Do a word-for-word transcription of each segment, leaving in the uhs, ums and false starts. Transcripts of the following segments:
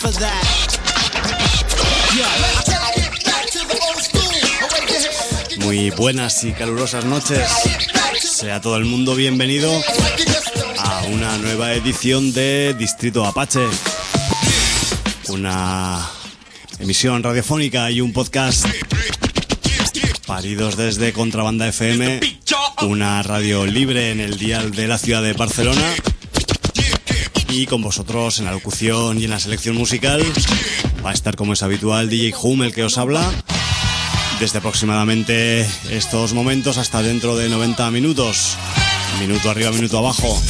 Muy buenas y calurosas noches. Sea todo el mundo bienvenido a una nueva edición de Distrito Apache. Una emisión radiofónica y un podcast paridos desde Contrabanda F M, una radio libre en el dial de la ciudad de Barcelona. Y con vosotros en la locución y en la selección musical va a estar, como es habitual, D J Hum, el que os habla, desde aproximadamente estos momentos hasta dentro de noventa minutos. Minuto arriba, minuto abajo.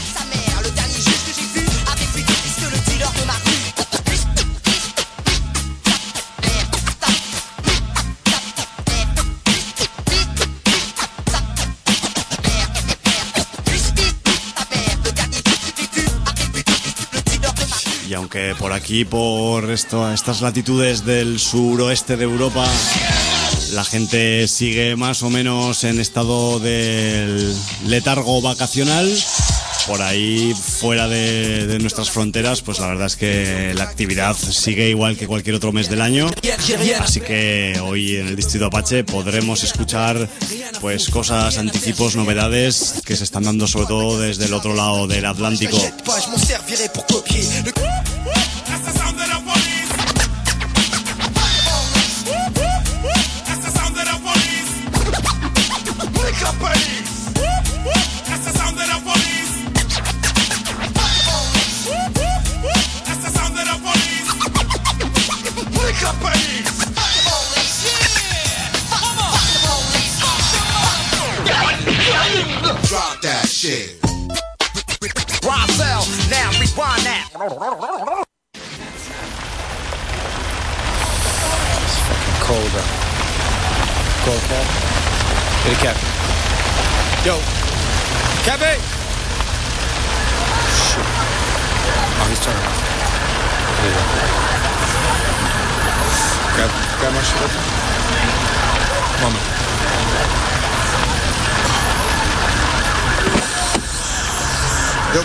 Y aunque por aquí, por esto, estas latitudes del suroeste de Europa, la gente sigue más o menos en estado de letargo vacacional, por ahí fuera de, de nuestras fronteras, pues la verdad es que la actividad sigue igual que cualquier otro mes del año. Así que hoy en el Distrito Apache podremos escuchar pues cosas, anticipos, novedades que se están dando sobre todo desde el otro lado del Atlántico. Drop that shit. Rosell, now rewind that. It's fucking cold out. Cold, Cap? Get a Cap. Yo. Cappy! Shit. Oh, he's turning off. There you go. Grab, grab my shit up. Moment. Yo.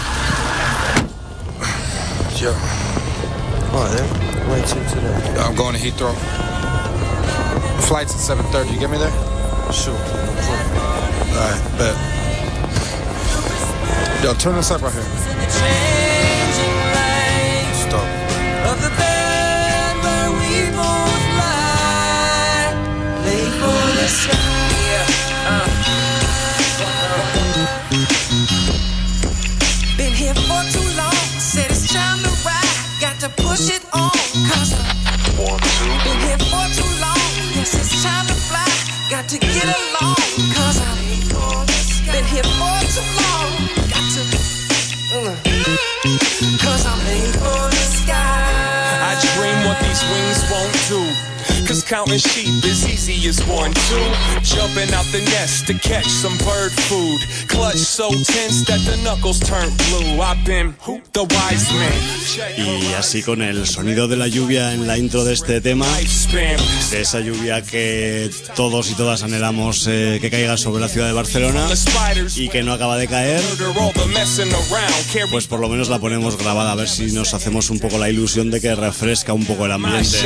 Yo. Oh, there? Wait till today. I'm going to Heathrow. Flight's at seven thirty. You get me there? Sure. Alright, bet. Yo, turn this up right here. Stop. Of the band where we both lie, lay for the sky. Yeah, uh. Been here for too long, said it's time to ride. Got to push it on, cause I've been here for too long. Yes, it's time to fly. Got to get along, cause I've been here for too long. Got to, uh, cause I'm made for the sky. I dream what these wings won't do. Cause counting sheep is easy as one, two. Jumping out the nest to catch some bird food. Clutch so tense that the knuckles turn blue. I've been the wise man. Y así con el sonido de la lluvia en la intro de este tema, de esa lluvia que todos y todas anhelamos eh, que caiga sobre la ciudad de Barcelona y que no acaba de caer, pues por lo menos la ponemos grabada, a ver si nos hacemos un poco la ilusión de que refresca un poco el ambiente.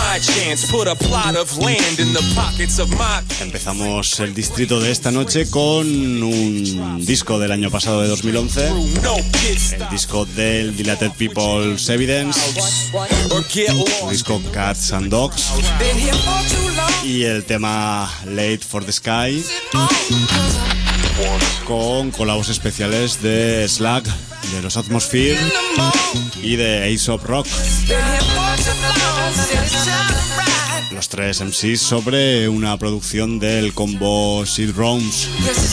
Empezamos el distrito de esta noche con un disco del año pasado, de dos mil once, el disco del Dilated People's Evidence, el disco Cats and Dogs, y el tema Late for the Sky, con colabos especiales de Slag, de los Atmosphere y de Aesop Rock. Los tres M Cs sobre una producción del combo Seed Roams.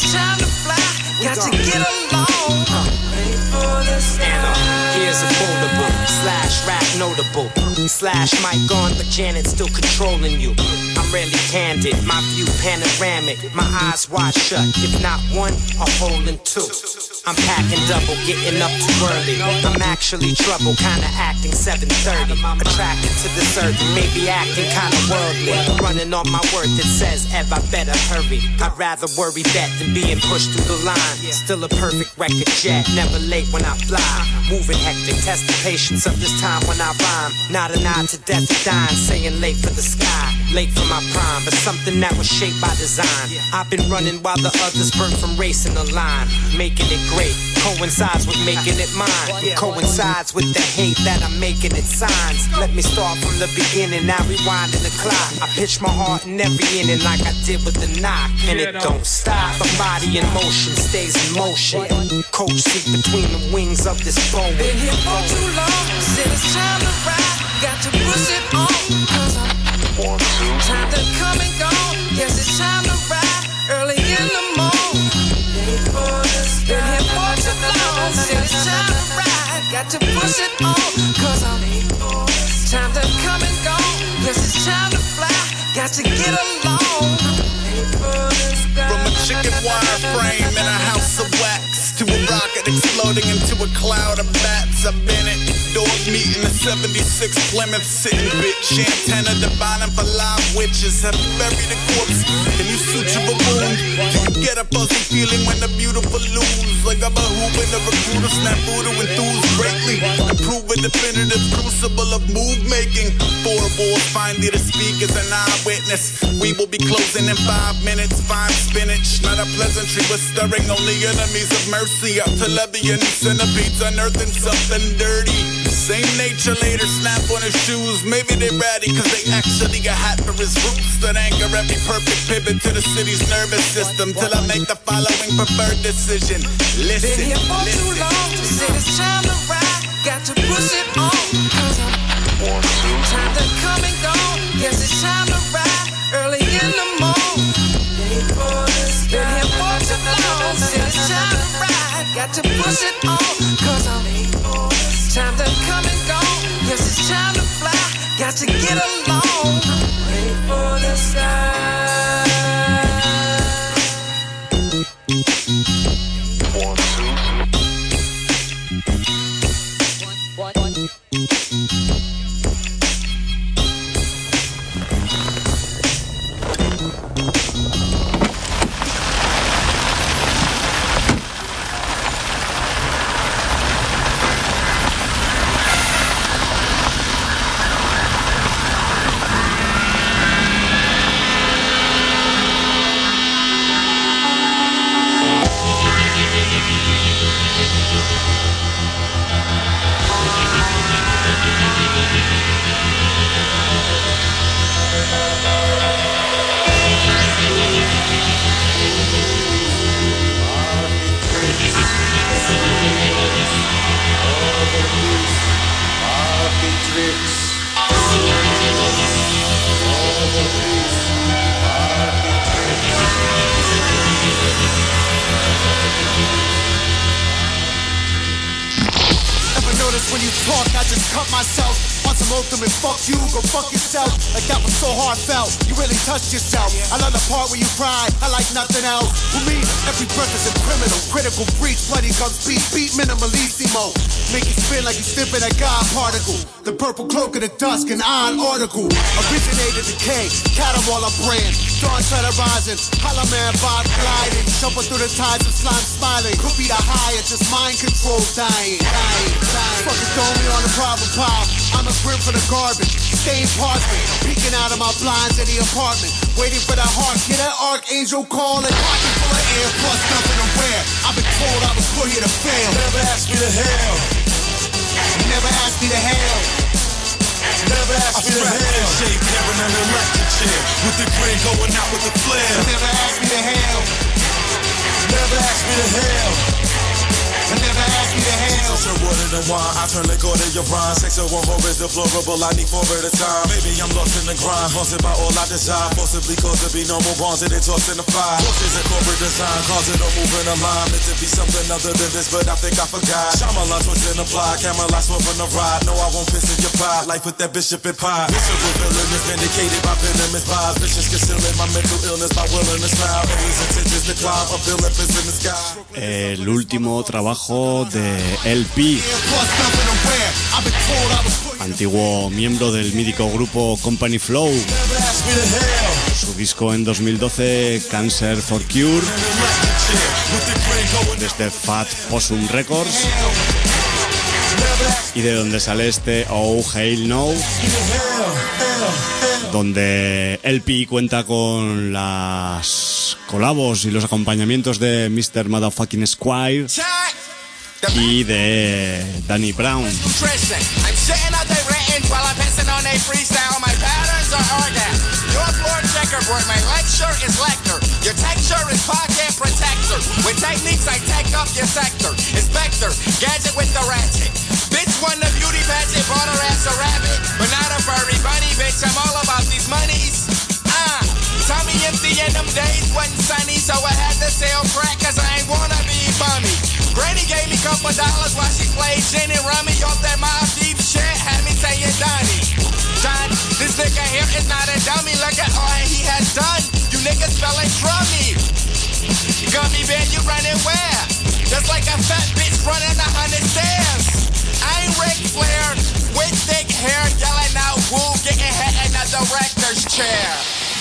Slash rap notable, slash mic on, but Janet's still controlling you. I'm rarely candid, my view panoramic, my eyes wide shut, if not one, a hole in two. I'm packing double, getting up too early. I'm actually trouble, kinda acting seven thirty. Attracted to the certain, maybe acting kinda worldly. Running on my word that says, Ev, I better hurry. I'd rather worry that than being pushed through the line. nine. Still a perfect record jet, never late when I fly. Moving hectic, test the patience of this time when I rhyme. Not a nod to death or dying, saying late for the sky, late for my prime, but something that was shaped by design. I've been running while the others burn from racing the line. Making it great, coincides with making it mine. It coincides with the hate that I'm making it signs. Let me start from the beginning, now rewinding the clock. I pitch my heart in every inning like I did with the knock, and it don't stop. My body in motion stays in motion. Coach seat between the wings of this boat. Been here for too long, said it's time to ride. Got to push it on, cause I'm time to come and go. Yes, it's time to ride early in the morning. Been here for too long, said it's time to ride. Got to push it on, cause I'm time to come and go. Yes, it's time to fly. Got to get along. From a chicken wire frame in a house of wax to a rocket exploding into a cloud of bats. I've been at dog meat in a seventy-six Plymouth sitting bitch. Antenna divining for live witches. Have buried a corpse. Can you suture a wound? Do you get a fuzzy feeling when the beautiful lose? Like I'm a hoop in a recruiter, snap voodoo enthused greatly. Improve a definitive crucible of move making. Four balls finally to speak as an eyewitness. We will be closing in five minutes. Fine spinach, not a pleasantry, but stirring only enemies of mercy. Up to Levian centipedes unearthing something dirty. Same nature later snap on his shoes. Maybe they ratty cause they actually got hot for his roots. That anger every perfect pivot to the city's nervous system. Till I make the following preferred decision. Listen, been here for listen. too long, said it's time to ride. Got to push it on, cause I'm time to come and go. Yes, it's time to ride early in the morning. Been here for too long, said it's time to ride. Got to push it on, cause I'm time to come and go. Yes, it's time to fly. Got to get along. Wait for the sky. One, two. One, one. When you talk, I just cut myself on some ultimate fuck you, go fuck yourself. Like that was so heartfelt, you really touched yourself. I love the part where you cry, I like nothing else. For me, every breath is a criminal, critical breach, bloody guns beat, beat minimalissimo. Make you spin like you sniffing a God particle. The purple cloak of the dusk, an iron article. Originated decay, caterwaller brand. Dawn treader rising, hollow man vibe gliding. Jumping through the tides of slime smiling. Could be the highest, just mind control dying, dying, dying. Fucking throw me on the problem pile. I'm a grim for the garbage, stained parchment. Peeking out of my blinds in the apartment. Waiting for that heart, get that archangel calling. Pocket full of air, plus nothing to wear. I've been told I was put here to fail. Never ask me to hell. Never ask me to hell. Never ask me to hell. Shade Karen on the electric chair, with the grin going out with the flare. Never ask me to hell. Never ask me to hell. Never ask me to hell. Turn water to wine, I turn liquor to your rhyme. Sexual horror is deplorable, I need four at a time. Maybe I'm lost in the grind, haunted by all I desire. Forcibly cause to be normal bonds and then tossed in the fire. Forces and corporate design, cause it don't move in a line. Meant to be something other than this, but I think I forgot. Shyamalan twist and apply, Camelot swerving the ride. No, I won't piss in your pride, life with that bishop and pie. Miserable villain is vindicated by venomous vibes. Vicious concealing my mental illness by willing to smile. And his intentions to climb up the Olympus in the sky. El último trabajo de L P, antiguo miembro del mítico grupo Company Flow. Su disco en dos mil doce, Cancer for Cure, desde Fat Possum Records, y de donde sale este Oh Hail No, donde L P cuenta con las colabos y los acompañamientos de mister Motherfucking Squire y de Danny Brown. Your texture is pocket protector. With techniques I take up your sector. Inspector, gadget with the ratchet. Bitch won the beauty pageant, brought her ass a rabbit. But not a furry bunny, bitch, I'm all about these monies. Ah, uh, Tommy empty in them days wasn't sunny, so I had to sell crack cause I ain't wanna be bummy. Granny gave me a couple dollars while she played gin and rummy off that Mobb Deep shit, had me saying Donnie. John, this nigga here is not a dummy, look at all he has done. You niggas feeling crummy. Gummy bear, you running where? Just like a fat bitch running a hundred stairs. I ain't Ric Flair, with thick hair, yelling out woo, getting hit in a director's chair.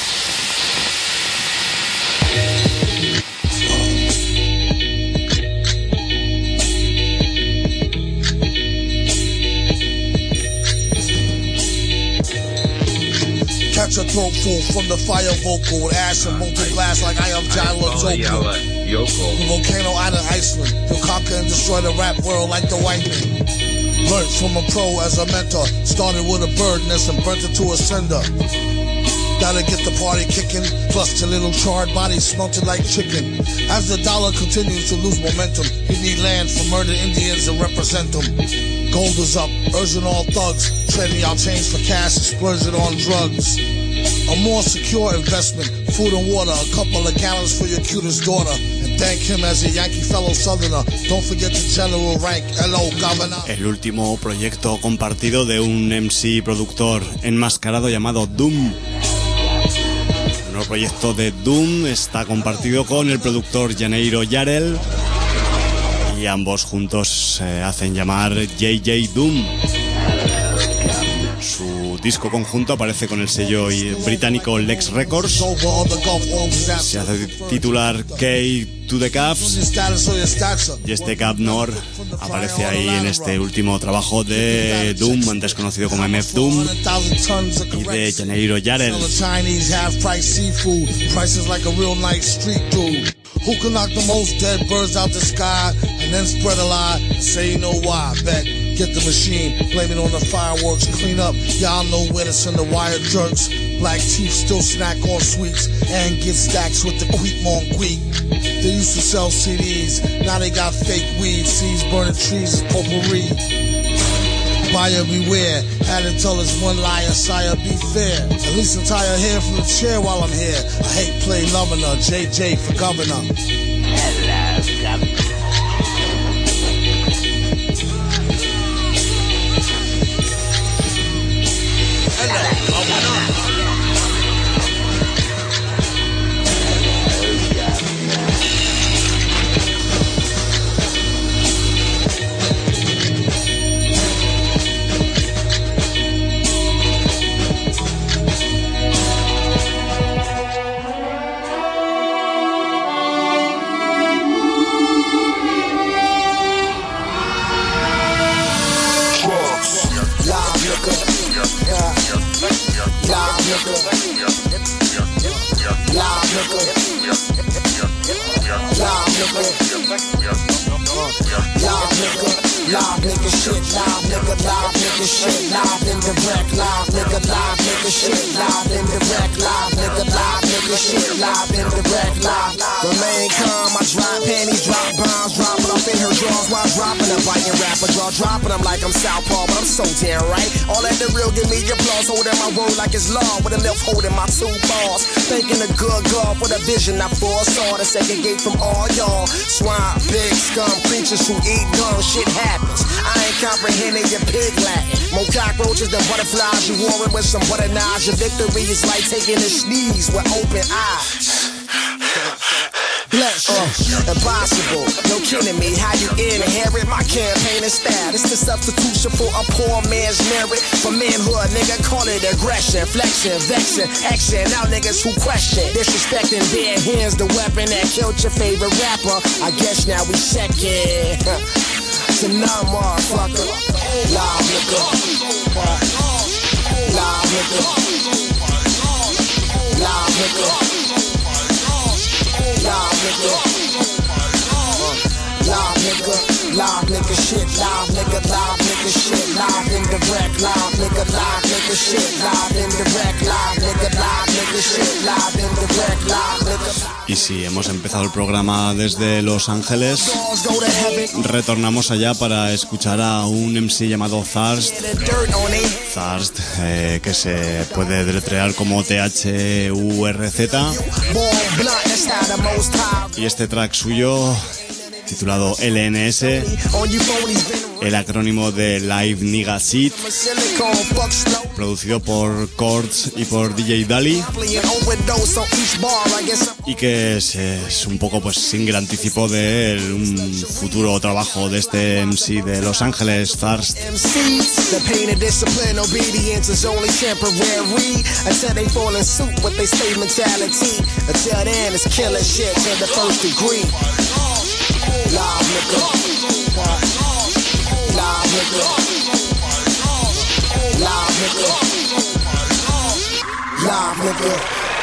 Catch a throat full from the fire vocal with ash and molten glass like I am Jalo Joko. The volcano out of Iceland. He'll conquer and destroy the rap world like the white man. Learned from a pro as a mentor. Started with a bird nest and burnt it to a cinder. Gotta get the party kicking. Plus the little charred body smelted like chicken. As the dollar continues to lose momentum, he need land for murdered Indians to represent them. Gold is up, urging all thugs. Trading y'all change for cash and splurging on drugs. A more secure investment, food and water, a couple of gallons for your cutest daughter. And thank him as a Yankee fellow southerner. Don't forget the general rank, hello governor. El último proyecto compartido de un M C productor enmascarado llamado Doom. El nuevo proyecto de Doom está compartido con el productor Janeiro Yarel y ambos juntos se hacen llamar J J Doom. Su disco conjunto aparece con el sello británico Lex Records. Se hace titular K to the Cavs y este Cap Nord aparece ahí en este último trabajo de Doom, antes conocido como M F Doom, y de Janeiro Yarel. Who can knock the most dead birds out the sky and then spread a lie and say you know why? Bet, get the machine, blame it on the fireworks, clean up, y'all know where to send the wire jerks. Black teeth still snack on sweets and get stacks with the queep on queep. They used to sell C Ds, now they got fake weed, seeds burning trees is potpourri. Buyer beware, had to tell us one liar, sire, be fair. At least untie her hair from the chair while I'm here. I hate play loving her, J J for governor. Hello, governor. Live nigga shit, live nigga, live nigga shit, live in direct, live nigga, live nigga shit, live in direct, live nigga, live nigga shit, live in direct, live. Remain calm, I drop panties, drop bombs, drop it off in her drawers while dropping a biting rapper, jaw dropping them like I'm Southpaw, but I'm so damn right. All that the real give me applause, holding my word like it's law, with a left holding my two balls. Thinking a good God with a vision I foresaw to segregate from all y'all. Swine, big scum, creatures who eat gum, shit happens. I ain't comprehending your pig Latin. More cockroaches than butterflies. You warring with some butter knives. Your victory is like taking a sneeze with open eyes. Bless uh, impossible, no kidding me. How you inherit my campaigning style? It's the substitution for a poor man's merit. For manhood, nigga, call it aggression, flexion, vexing, action. Now niggas who question, disrespecting bare hands, the weapon that killed your favorite rapper. I guess now we second to none, motherfucker. Live nigga, live nigga, live nigga, live nigga, live nigga, live nigga shit, live nigga, live nigga shit, live in direct, live nigga, live nigga shit, live in direct, live nigga, live nigga shit, live in direct, live nigga. Y si hemos empezado el programa desde Los Ángeles, retornamos allá para escuchar a un M C llamado Thirst, Thirst, eh, que se puede deletrear como T H U R Z, y este track suyo, titulado L N S, el acrónimo de Live Nigga Shit, producido por Chords y por D J Dali, y que es, es un poco pues single anticipo de un futuro trabajo de este M C de Los Ángeles, Thirst. Live nigga, live nigga, live nigga, live nigga.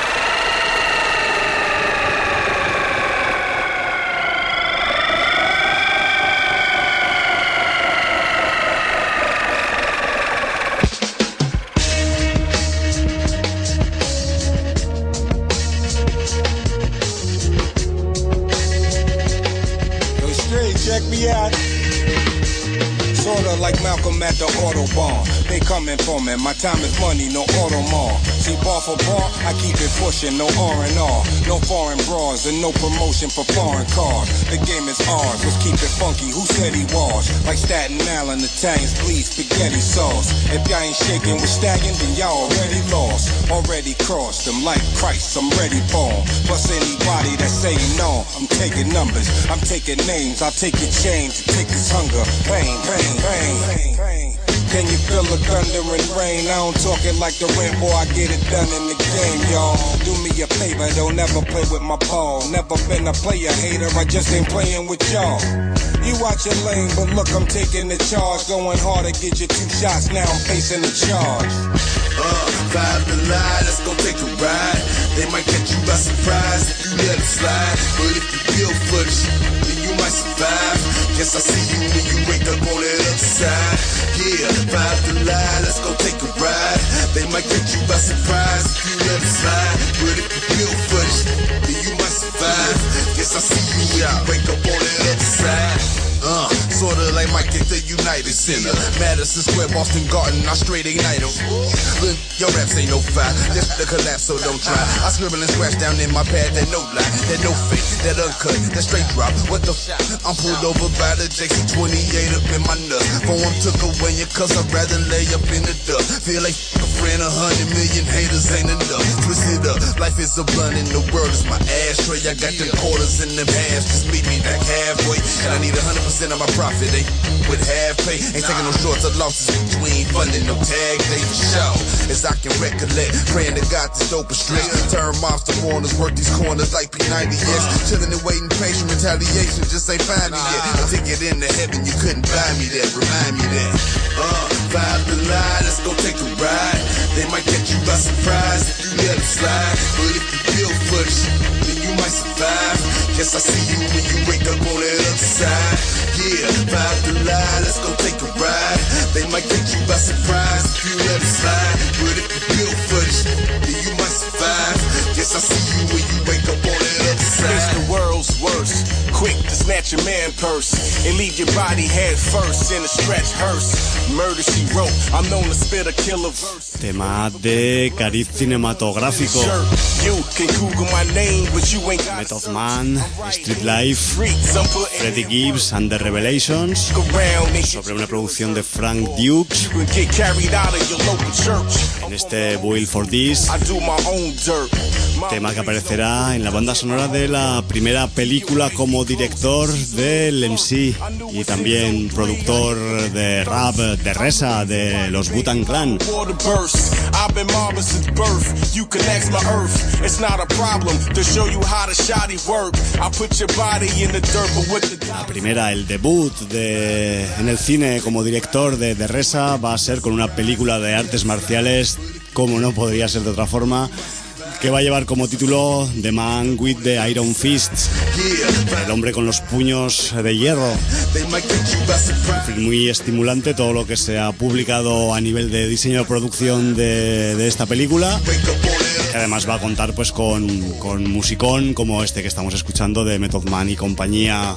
Check me out. Sorta like Malcolm at the Autobahn. They coming for me, my time is money, no Audemars. See, bar for bar, I keep it pushing, no R and R. No foreign bras and no promotion for foreign cars. The game is ours, let's keep it funky, who said he was? Like Staten Island, Italians bleed spaghetti sauce. If y'all ain't shaking with Stallion, then y'all already lost. Already crossed them like Christ, I'm ready for 'em. Plus anybody that's saying no, I'm taking numbers, I'm taking names, I'll take your change, take this hunger, pain, pain. Rain, rain, rain. Can you feel the thunder and rain? I don't talk it like the rain, boy, I get it done in the game, y'all. Do me a favor, don't never play with my ball. Never been a player hater, I just ain't playing with y'all. You watch your lane, but look, I'm taking the charge. Going hard to get you two shots, now I'm facing the charge. Uh, five to lie, let's go take a ride. They might catch you by surprise if you let it slide. But if you feel for the shit, then you might survive. Guess I see you when you wake up on that other side. Yeah, five to lie, let's go take a ride. They might catch you by surprise if you let it slide. But if you feel for the shit, then you might survive. Guess I see you when you wake up on that other side. Uh, sorta like Mike at the United Center, Madison Square, Boston Garden, I straight ignite em. Look, your raps ain't no fight, this the collapse, so don't try. I scribble and scratch down in my pad, that no lie, that no fake, that uncut, that straight drop. What the f? I'm pulled over by the J C twenty-eight up in my nuts. Phone took away your cuz I'd rather lay up in the dust. Feel like a friend, a hundred million haters ain't enough. Twist it up, life is a blunt and the world is my ashtray. I got them quarters in them halves, just meet me back halfway. And I need a hundred percent of my profit, they with half pay. Ain't taking no shorts or losses between funding, no tag day for show. As I can recollect, praying to God this dope is strict. Turn monster warners, work these corners like P ninety X. Chilling and waiting, patient retaliation, just ain't find me yet. A ticket into heaven, you couldn't buy me that, remind me that. Uh, five to lie, let's go take a ride. They might catch you by surprise if you let it slide. But if you feel for the shit, then you might survive. Guess I see you when you wake up on that other side. Yeah, five to lie, let's go take a ride. They might catch you by surprise if you let it slide. But if you feel for the shit, then you might survive. Guess I see you when you wake up on that other side. It's the world's worst, quick to snatch your man purse and leave your body head first in a stretch hearse. Murder she wrote, I'm known to spit a killer verse. Tema de cariz cinematográfico. Method Man, Street Life, Freddie Gibbs and the Revelations, sobre una producción de Frank Dukes. En este Boil for This, tema que aparecerá en la banda sonora de la primera película como director del M C y también productor de rap de Reza, de los Wu-Tang Clan. La primera, el debut de, en el cine como director de, de Reza va a ser con una película de artes marciales, como no podría ser de otra forma, que va a llevar como título The Man with the Iron Fist, el hombre con los puños de hierro. Muy estimulante todo lo que se ha publicado a nivel de diseño de producción de, de esta película, que además va a contar pues con, con musicón como este que estamos escuchando de Method Man y compañía.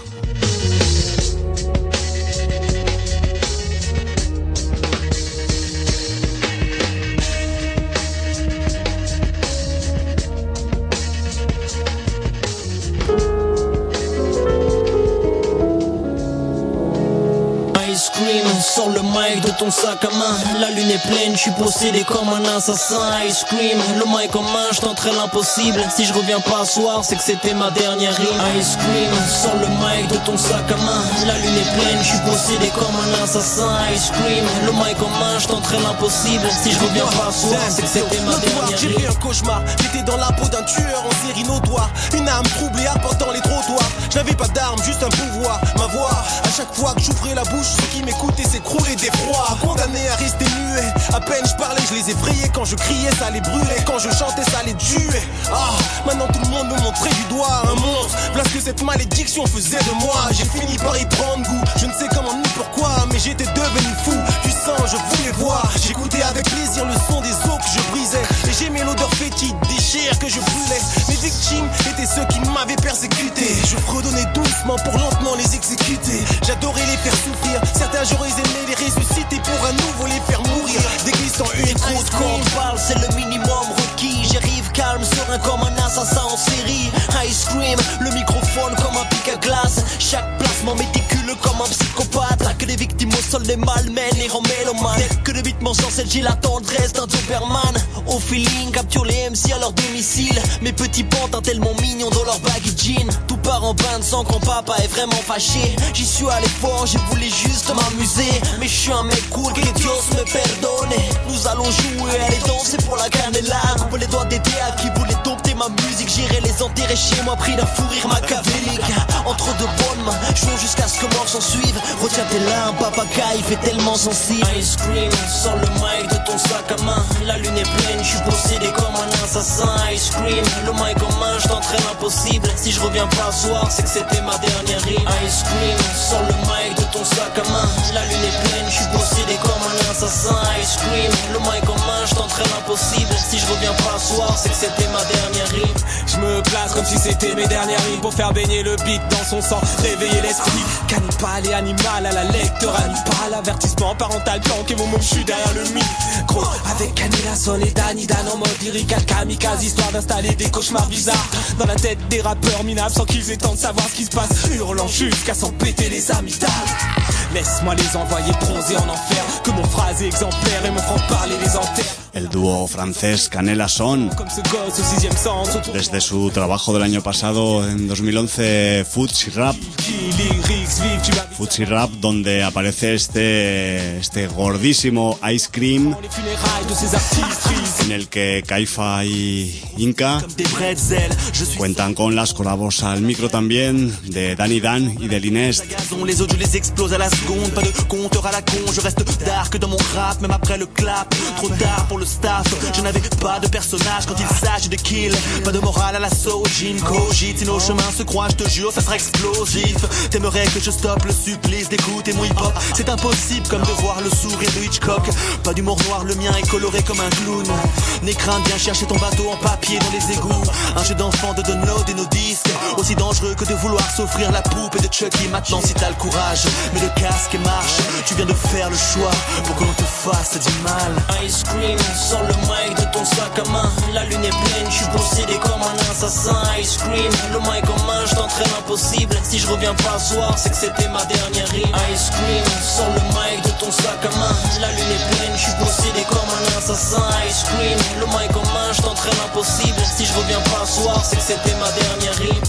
Sur le mic de ton sac à main, la lune est pleine, je suis possédé comme un assassin. Ice cream, le mic en main, je tenterai l'impossible. Si je reviens pas ce soir, c'est que c'était ma dernière rime. Ice cream, sur le mic de ton sac à main, la lune est pleine, je suis possédé comme un assassin. Ice cream, le mic en main, je tenterai l'impossible. Si je reviens pas ce soir, c'est que c'était ma dernière rime. J'ai fait un cauchemar, j'étais dans la peau d'un tueur en série notoire. Une âme troublée apportant les trottoirs. Je n'avais pas d'armes, juste un pouvoir. Ma voix, à chaque fois que j'ouvrais la bouche, ceux qui m'écoutaient s'écroulaient d'effroi. Condamné à rester muet, à peine je parlais, je les effrayais. Quand je criais, ça les brûlait. Quand je chantais, ça les tuait. Ah, maintenant tout le monde me montrait du doigt un monstre. Parce que cette malédiction faisait de moi. J'ai fini par y prendre goût. Je ne sais comment ni pourquoi, mais j'étais devenu fou. Du sang, je voulais voir. J'écoutais avec plaisir le son des os que je brisais. Et j'aimais l'odeur fétide des chairs que je brûlais. Mes victimes étaient ceux qui m'avaient persécuté. Je fredonnais doucement pour lentement les exécuter. J'adorais les faire souffrir. Certains j'aurais aimé les ressusciter pour à nouveau les faire mourir. Déglissant une écho de quand on parle, c'est le minimum requis. J'arrive calme, serein comme un assassin en série. Ice cream, le microphone comme un pic à glace. Chaque placement méticuleux comme un psychopathe. Là que des victimes au sol, les malmènes, les rend mélomanes. Que de beats chancelle, j'ai la tendresse d'un Superman. Au feeling, capture les M C à leur domicile. Mes petits pantins tellement mignons dans leur baggy jean. Tout part en bain de sang quand papa est vraiment fâché. J'y suis allé fort, j'ai voulu juste m'amuser. Mais je suis un mec cool, que Dios me perdone. Nous allons jouer, aller danser pour la canela. Coupe les doigts des à qui voulait dompter ma musique. J'irai les enterrer chez moi, pris d'un fou rire machiavélique. Entre de bonnes mains, jouons jusqu'à ce que mort s'en suive. Retiens tes larmes, papa Kai fait tellement sensible. Ice cream, sors le mic de ton sac à main. La lune est pleine, je suis possédé comme un assassin. Ice cream, le mic en main, je tenterai l'impossible. Si je reviens pas ce soir, c'est que c'était ma dernière rime. Ice cream, sors le mic de ton sac à main. La lune est pleine, je suis possédé comme un assassin. Ice cream, le mic en main, je tenterai l'impossible. Si je reviens pas ce soir, c'est que c'était ma dernière rime. Je me place comme si c'était mes dernières rimes pour faire baigner le beat dans son sang, réveiller l'esprit. Cannibale et animal à la lecteur, animal, avertissement parental, tank et mon mot, je suis derrière le micro. Avec Canela, Son et Danny Dan en mode lyrical, kamikaze, histoire d'installer des cauchemars bizarres dans la tête des rappeurs minables sans qu'ils aient temps de savoir ce qui se passe, hurlant jusqu'à s'en péter les amygdales. Laisse-moi les envoyer bronzer en enfer, que mon phrasé exemplaire et mon franc-parler les enterre. El dúo francés Canela Son, desde su trabajo del año pasado en dos mil once, Futsi Rap, Futsi Rap, donde aparece este este gordísimo Ice Cream, en el que Kaifa y Inca cuentan con las colabos al micro también de Danny Dan y de Linest. Les autres je les explose à la seconde, pas de compteur à la con, je reste dark dans mon rap, même après le clap, trop tard pour le staff, je n'avais pas de personnage quand il s'agit de kill, pas de morale à l'assaut, Jim cogite, si nos chemins se croisent, je te jure, ça sera explosif, t'aimerais que je stoppe le supplice d'écouter mon hip-hop, c'est impossible comme de voir le sourire de Hitchcock, pas d'humour noir, le mien est coloré comme un clown, n'aie crainte, viens chercher ton bateau en papier dans les égouts, un jeu d'enfant de download et nos disques, aussi dangereux que de vouloir s'offrir la poupée de Chucky, maintenant si t'as le courage, mets le casque et marche, tu viens de faire le choix pour que l'on te fasse du mal. Ice cream, sors le mic de ton sac à main, la lune est pleine, je suis possédé comme un assassin. Ice cream, le mic en main, je tenterai l'impossible. Si je reviens pas ce soir, c'est que c'était ma dernière. dernière rime. Ice cream, sur le mic de ton sac à main. La lune est pleine, je suis possédé comme un assassin. Ice cream, le mic en main, je t'entraîne impossible. Si je reviens pas ce soir, c'est que c'était ma dernière rime.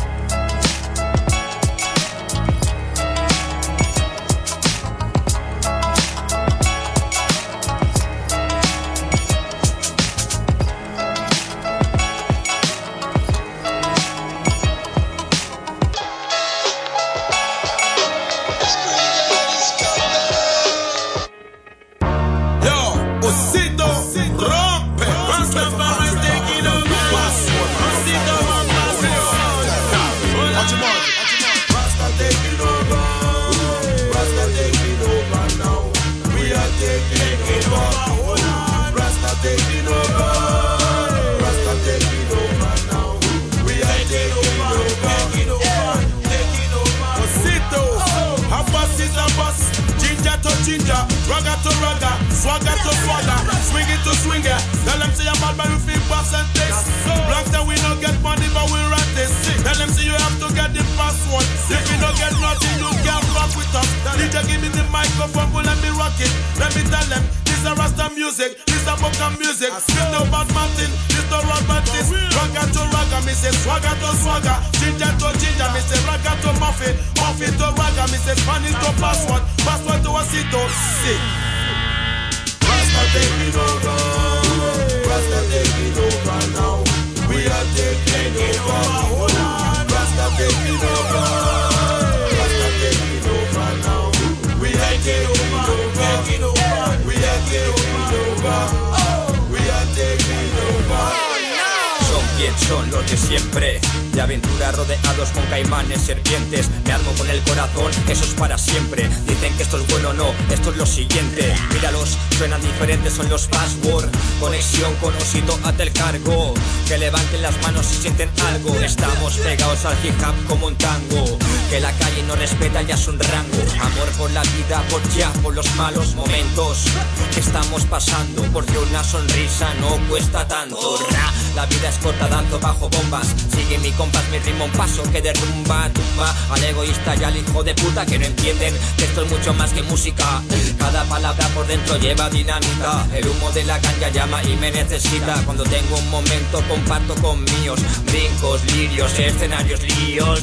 Son los de siempre, de aventura rodeados con caimanes, serpientes. Me armo con el corazón, eso es para siempre. Dicen que esto es bueno, no, esto es lo siguiente. Míralos, suenan diferentes, son los password. Conexión con Osito, hasta el cargo. Que levanten las manos si sienten algo. Estamos pegados al hip hop como un tango. Que la calle no respeta, ya es un rango. Amor por la vida, por ya, por los malos momentos que estamos pasando. Porque una sonrisa no cuesta tanto. La vida es corta, danzo bajo bombas. Sigue mi compás, mi ritmo un paso que derrumba, tumba al egoísta y al hijo de puta que no entienden que esto es mucho más que música. Cada palabra por dentro lleva dinamita. El humo de la caña llama y me necesita. Cuando tengo un momento comparto con míos. Brincos, lirios, escenarios, líos.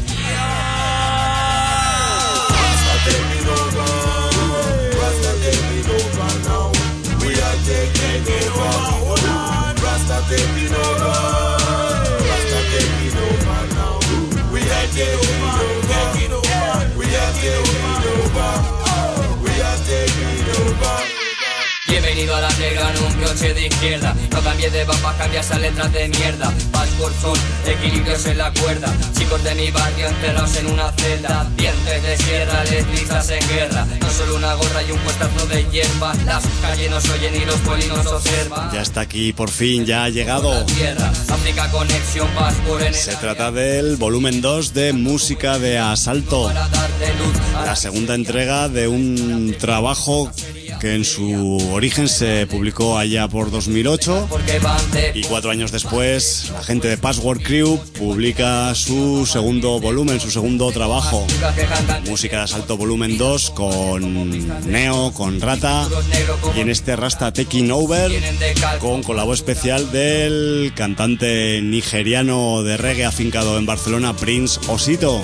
Rasta taking over, Rasta taking over now. We are taking over, we are taking over, we are taking over. Bienvenido a la negra en un coche de izquierda. No cambies de papa, cambia esas letras de mierda. Password son equilibrios en la cuerda. Chicos de mi barrio encerrados en una celda. Dientes de sierra, letristas en guerra. No solo una gorra y un puestazo de hierba. Las calles nos oyen y los polinos observan. Ya está aquí, por fin, ya ha llegado. África Conexión, Password en el Se trata del volumen dos de Música de Asalto. La segunda entrega de un trabajo que en su origen se publicó allá por dos mil ocho y cuatro años después la gente de Password Crew publica su segundo volumen, su segundo trabajo, Música de Asalto volumen dos, con Neo, con Rata y en este Rasta Taking Over con colabo especial del cantante nigeriano de reggae afincado en Barcelona, Prince Osito.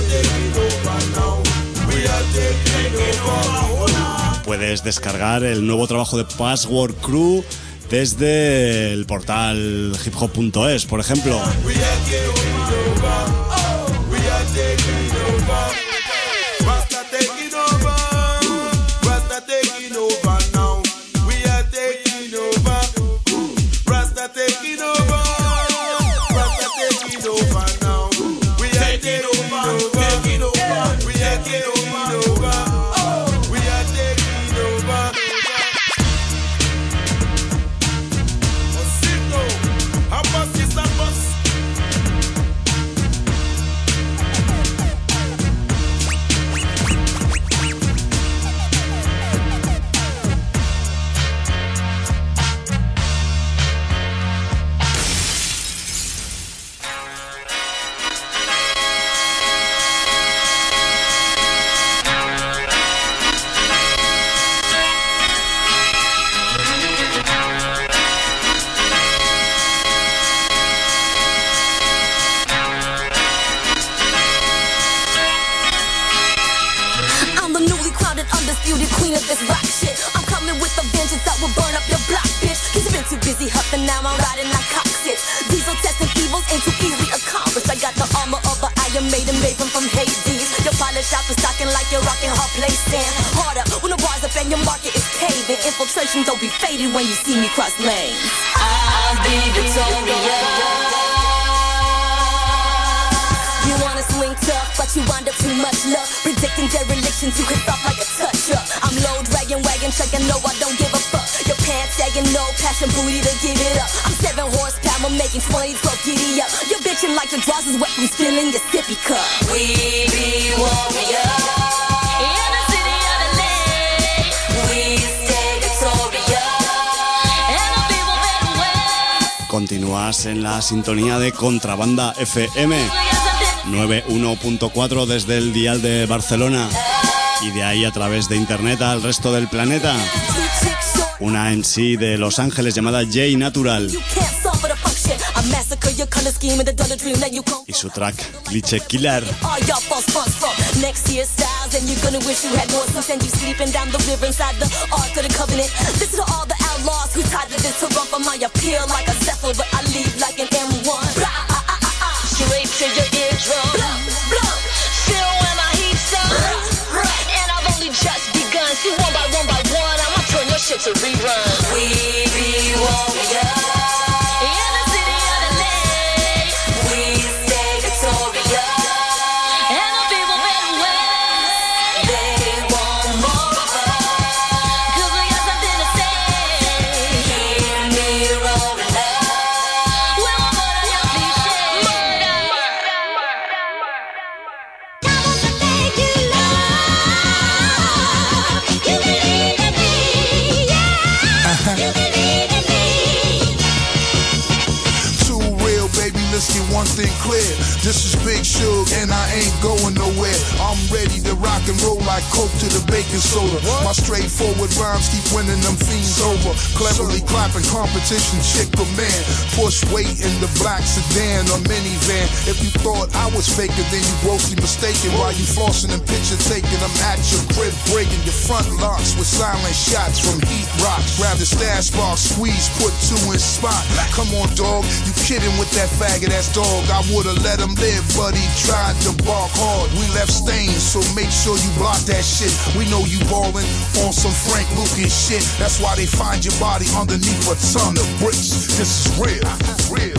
Puedes descargar el nuevo trabajo de Password Crew desde el portal hip hop punto es, por ejemplo. you the queen of this rock shit. I'm coming with a vengeance that will burn up your block, bitch. Cause you've been too busy huffing, now I'm riding like cockpit. Diesel testing evils ain't too easily accomplished. I got the armor of the Iron Maiden, maven from Hades. Your pilot shop is stocking like you're rocking hard place stand. Harder when the bars up and your market is caving. Infiltration don't be faded when you see me cross lanes. I'll be Victoria. You wanna swing tough, but you wind up too much love. Predicting derelictions, you can stop like a touch-up. I'm low, dragging, wagon, checking, no, I don't give a fuck. Your pants sagging, no passion, booty to give it up. I'm seven horsepower, making twenty, twelve, giddy up. You're bitching like your drawers is wet from spilling your sippy cup. We be warriors. In the city of L A, we stay victorious. And the people that win. Continúas en la sintonía de Contrabanda F M noventa y uno punto cuatro desde el dial de Barcelona y de ahí a través de internet al resto del planeta. Una M C de Los Ángeles llamada J Natural y su track Cliché Killer. Next year's styles, and you're gonna wish you had more sense than you sleeping down the river inside the Ark of the Covenant. This is to all the outlaws who tied to this to run for my appeal like a Zephyr, but I leave like an M one. Blah, ah, ah, ah, ah. Straight to your eardrum. Blow, blow. Feel when my heat's on. And I've only just begun. See, one by one by one, I'ma turn your shit to rerun. We be warriors. One thing clear, this is Big Suge and I ain't going nowhere. I'm ready to rock and roll like Coke to the baking soda. My straightforward rhymes keep winning them fiends over. Cleverly clapping competition, chick or man. Push weight in the black sedan or minivan. If you thought I was faker, then you grossly mistaken. While you flossing and picture taking, I'm at your crib breaking your front locks with silent shots from heat rocks. Grab the stash box, squeeze, put two in spot. Come on, dog, you kidding with that faggot ass dog. I would've let him live, but he tried to bark hard. We left stains, so make sure you block that shit. We know you ballin' on some Frank Lucas shit. That's why they find your body underneath a ton of bricks. This is real, real.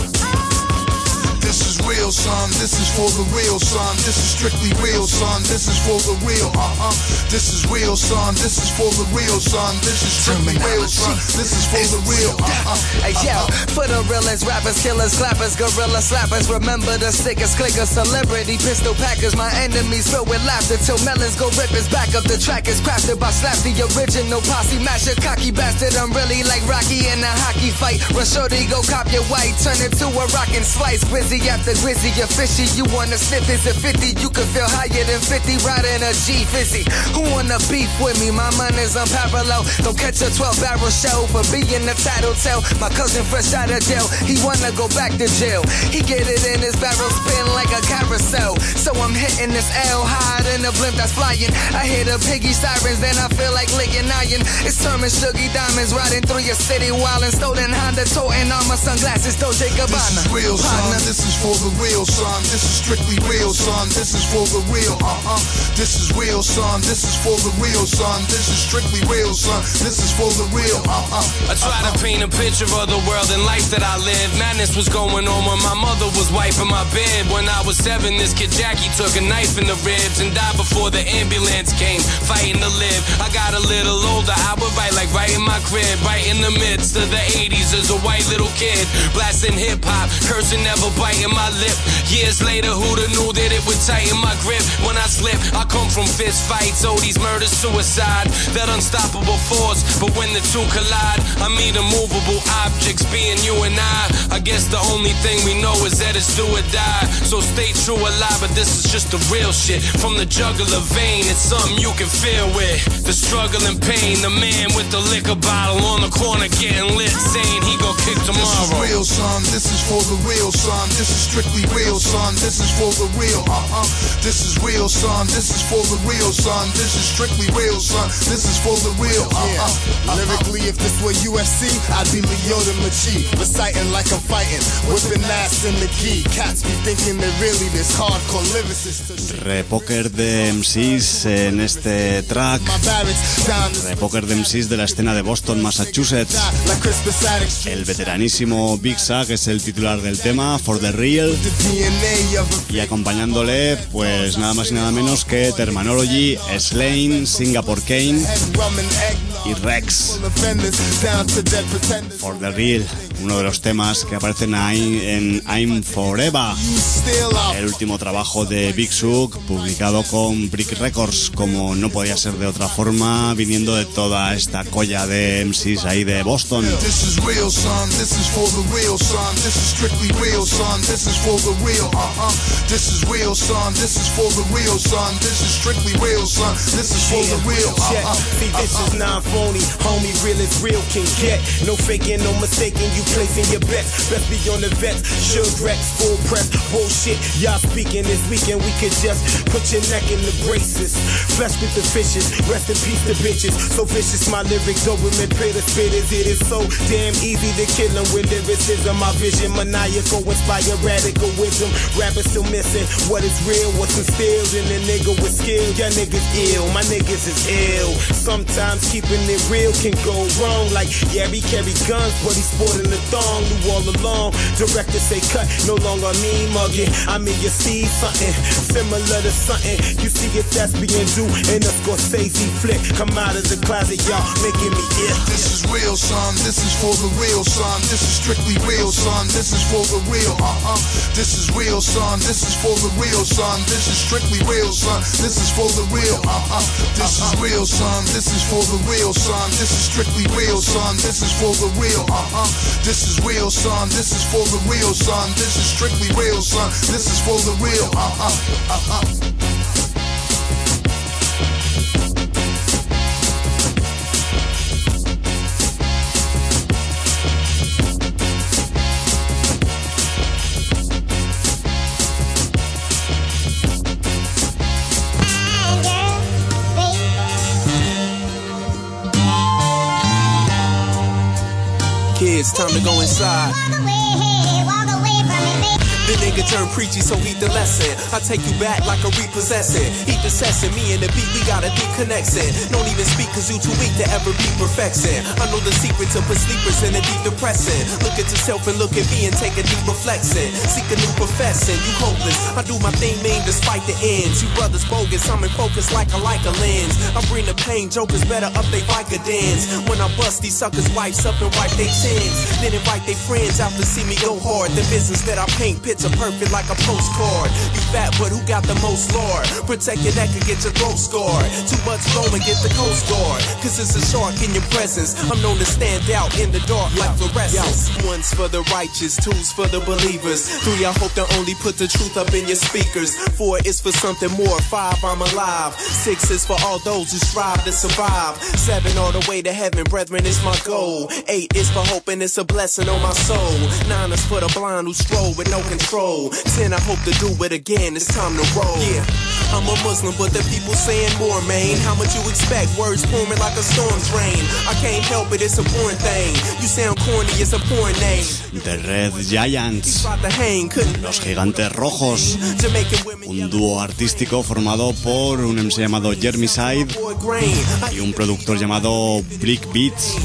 This is real, son. This is for the real, son. This is strictly real, son. This is for the real, uh-huh. This is real, son. This is for the real, son. This is strictly real, son. This is for the real, uh-huh. Hey, yo, for the realest rappers, killers, clappers, gorilla slappers. Remember the sickest clickers, celebrity pistol packers. My enemies filled with laughter till melons go rip his back up. The track is crafted by Slaps, the original posse masher. Cocky bastard, I'm really like Rocky in a hockey fight. Run shorty, go cop your white, turn it to a rockin' slice. Grizzly after grizzly, you're fishy. You wanna sniff is a fifty, you can feel higher than fifty. Riding a G fizzy. Who wanna beef with me? My money's unparalleled. Don't catch a twelve barrel show for being the title tell. My cousin fresh out of jail, he wanna go back to jail. He get it in his barrel, spin like a carousel. So I'm hitting this L higher than a blimp that's flying. I hear the piggy sirens, then I feel like licking iron. It's turning Shuggy Diamonds riding through your city while in stolen Honda, toting armor, sunglasses, Dolce Gabbana. This is real, son. This is for the real, son. This is strictly real, son. This is for the real, uh-huh. This is real, son. This is for the real, son. This is strictly real, son. This is for the real, uh-huh. I try to paint a picture of the world and life that I live. Madness was going on when my mother was wiping my bed. When I was seven, this kid Jackie took a knife in the ribs and died before the ambulance came, fighting to live. I got a little older, I would write like right in my crib, right in the midst of the eighties as a white little kid, blasting hip-hop, cursing, never biting my lip. Years later, who'da knew that it would tighten my grip when I slip? I come from fist fights, oh these murders, suicide, that unstoppable force. But when the two collide, I meet immovable objects being you and I. I guess the only thing we know is that it's do or die. So stay true alive, but this is just the real shit. From the jugular vein, it's something you can feel with. The struggle and pain, the man with the liquor bottle on the corner getting lit, saying he gon' kick tomorrow. This is real, son. This is for the real, son. This is strictly real, son. This is for the real, uh-huh. This is real, son. This is for the real, son. This is strictly real, son. This is for the real. Uh-uh. Uh-uh. Lyrically, if this were U F C, I'd be Lyoto Machi, reciting like I'm fighting, whipping ass in the key. Cats be thinking they're really this hardcore lyricist. Repoker de M Cs en este track. Repoker de M Cs de la escena de Boston, Massachusetts. El veteranísimo Big Sack es el titular del tema, For the Real. Y acompañándole, pues nada más y nada menos que Terminology, Slane, Singapore Kane y Rex. For the Real, uno de los temas que aparecen ahí en I'm Forever, el último trabajo de Big Sook, publicado con Brick Records, como no podía ser de otra forma, viniendo de toda esta colla de M Cs ahí de Boston. This is real, son. This is for the real, son. This is strictly real, son. This is for the real. Uh-huh. This is real, son. This is for the real, son. This is strictly real, son. This is for the real. Uh-huh. See, this is non-phony, homie. Real as real can get. No faking, no mistaking. You placing your bets. Best be on the vets. Suge Rex, full press. Bullshit. Y'all speaking this weekend. We could just put your neck in the braces. Flesh with the fishes. Rest in peace, the bitches. So vicious, my lyrics. Doberman pay the spitters. It is so damn easy to kill them with lyricism. My vision maniacal, inspire radical wisdom. Rappers still missing what is real, what's instilled in a nigga with skill. Y'all niggas ill, my niggas is ill. Sometimes keeping it real can go wrong. Like, yeah, he carry guns, but he's sporting the thong. Knew all along, directors say cut, no longer me mugging. I mean, you see something similar to something. You see if that's being due in a Scorsese flick. Come out of the closet, y'all making me ill. This is real, son. This is for the real, son. This is strictly real, son. This is for the real. Uh-huh. This is real, son. This is for the real, son. This is strictly real, son. This is for the real. Uh-huh. This is real, son. This is for the real, son. This is strictly real, son. This is for the real. Uh-huh. This is real, son. This is for the real, son. This is strictly real, son. This is for the real. Uh-huh. Uh-huh. Kids, time to go inside. The nigga turned preachy, so eat the lesson. I take you back like a repossessing. Eat the session, me and the beat, we got a deep connection. Don't even speak cause you too weak to ever be perfection. I know the secret to put sleepers in a deep depression. Look at yourself and look at me and take a deep reflection. Seek a new profession, you hopeless. I do my thing, mean, despite the ends. You brothers bogus, I'm in focus like a like a lens. I bring the pain, jokers better up they Vicodins. When I bust these suckers' wives up and wipe they chins. Then invite their friends out to see me go hard. The business that I paint, picture perfect like a postcard. You fat, but who got the most lard? Protect your neck and get your throat scarred. Too much flow and get the coast guard. Cause it's a shark in your presence. I'm known to stand out in the dark like fluorescence. One's for the righteous, two's for the believers. Three, I hope to only put the truth up in your speakers. Four is for something more. Five, I'm alive. Six is for all those who strive to survive. Seven, all the way to heaven, brethren, is my goal. Eight is for hoping it's a blessing on my soul. Nine is for the blind who stroll with no control. Ten, I hope to do it again, it's time to roll. Yeah, I'm a Muslim, but the people saying more, man. How much you expect? Words pouring like a storm drain. I can't help it, it's a foreign thing. You sound corny, it's a foreign name. The Red Giants, los Gigantes Rojos, un dúo artístico formado por un M C llamado Jeremy Side y un productor llamado Brick Beats.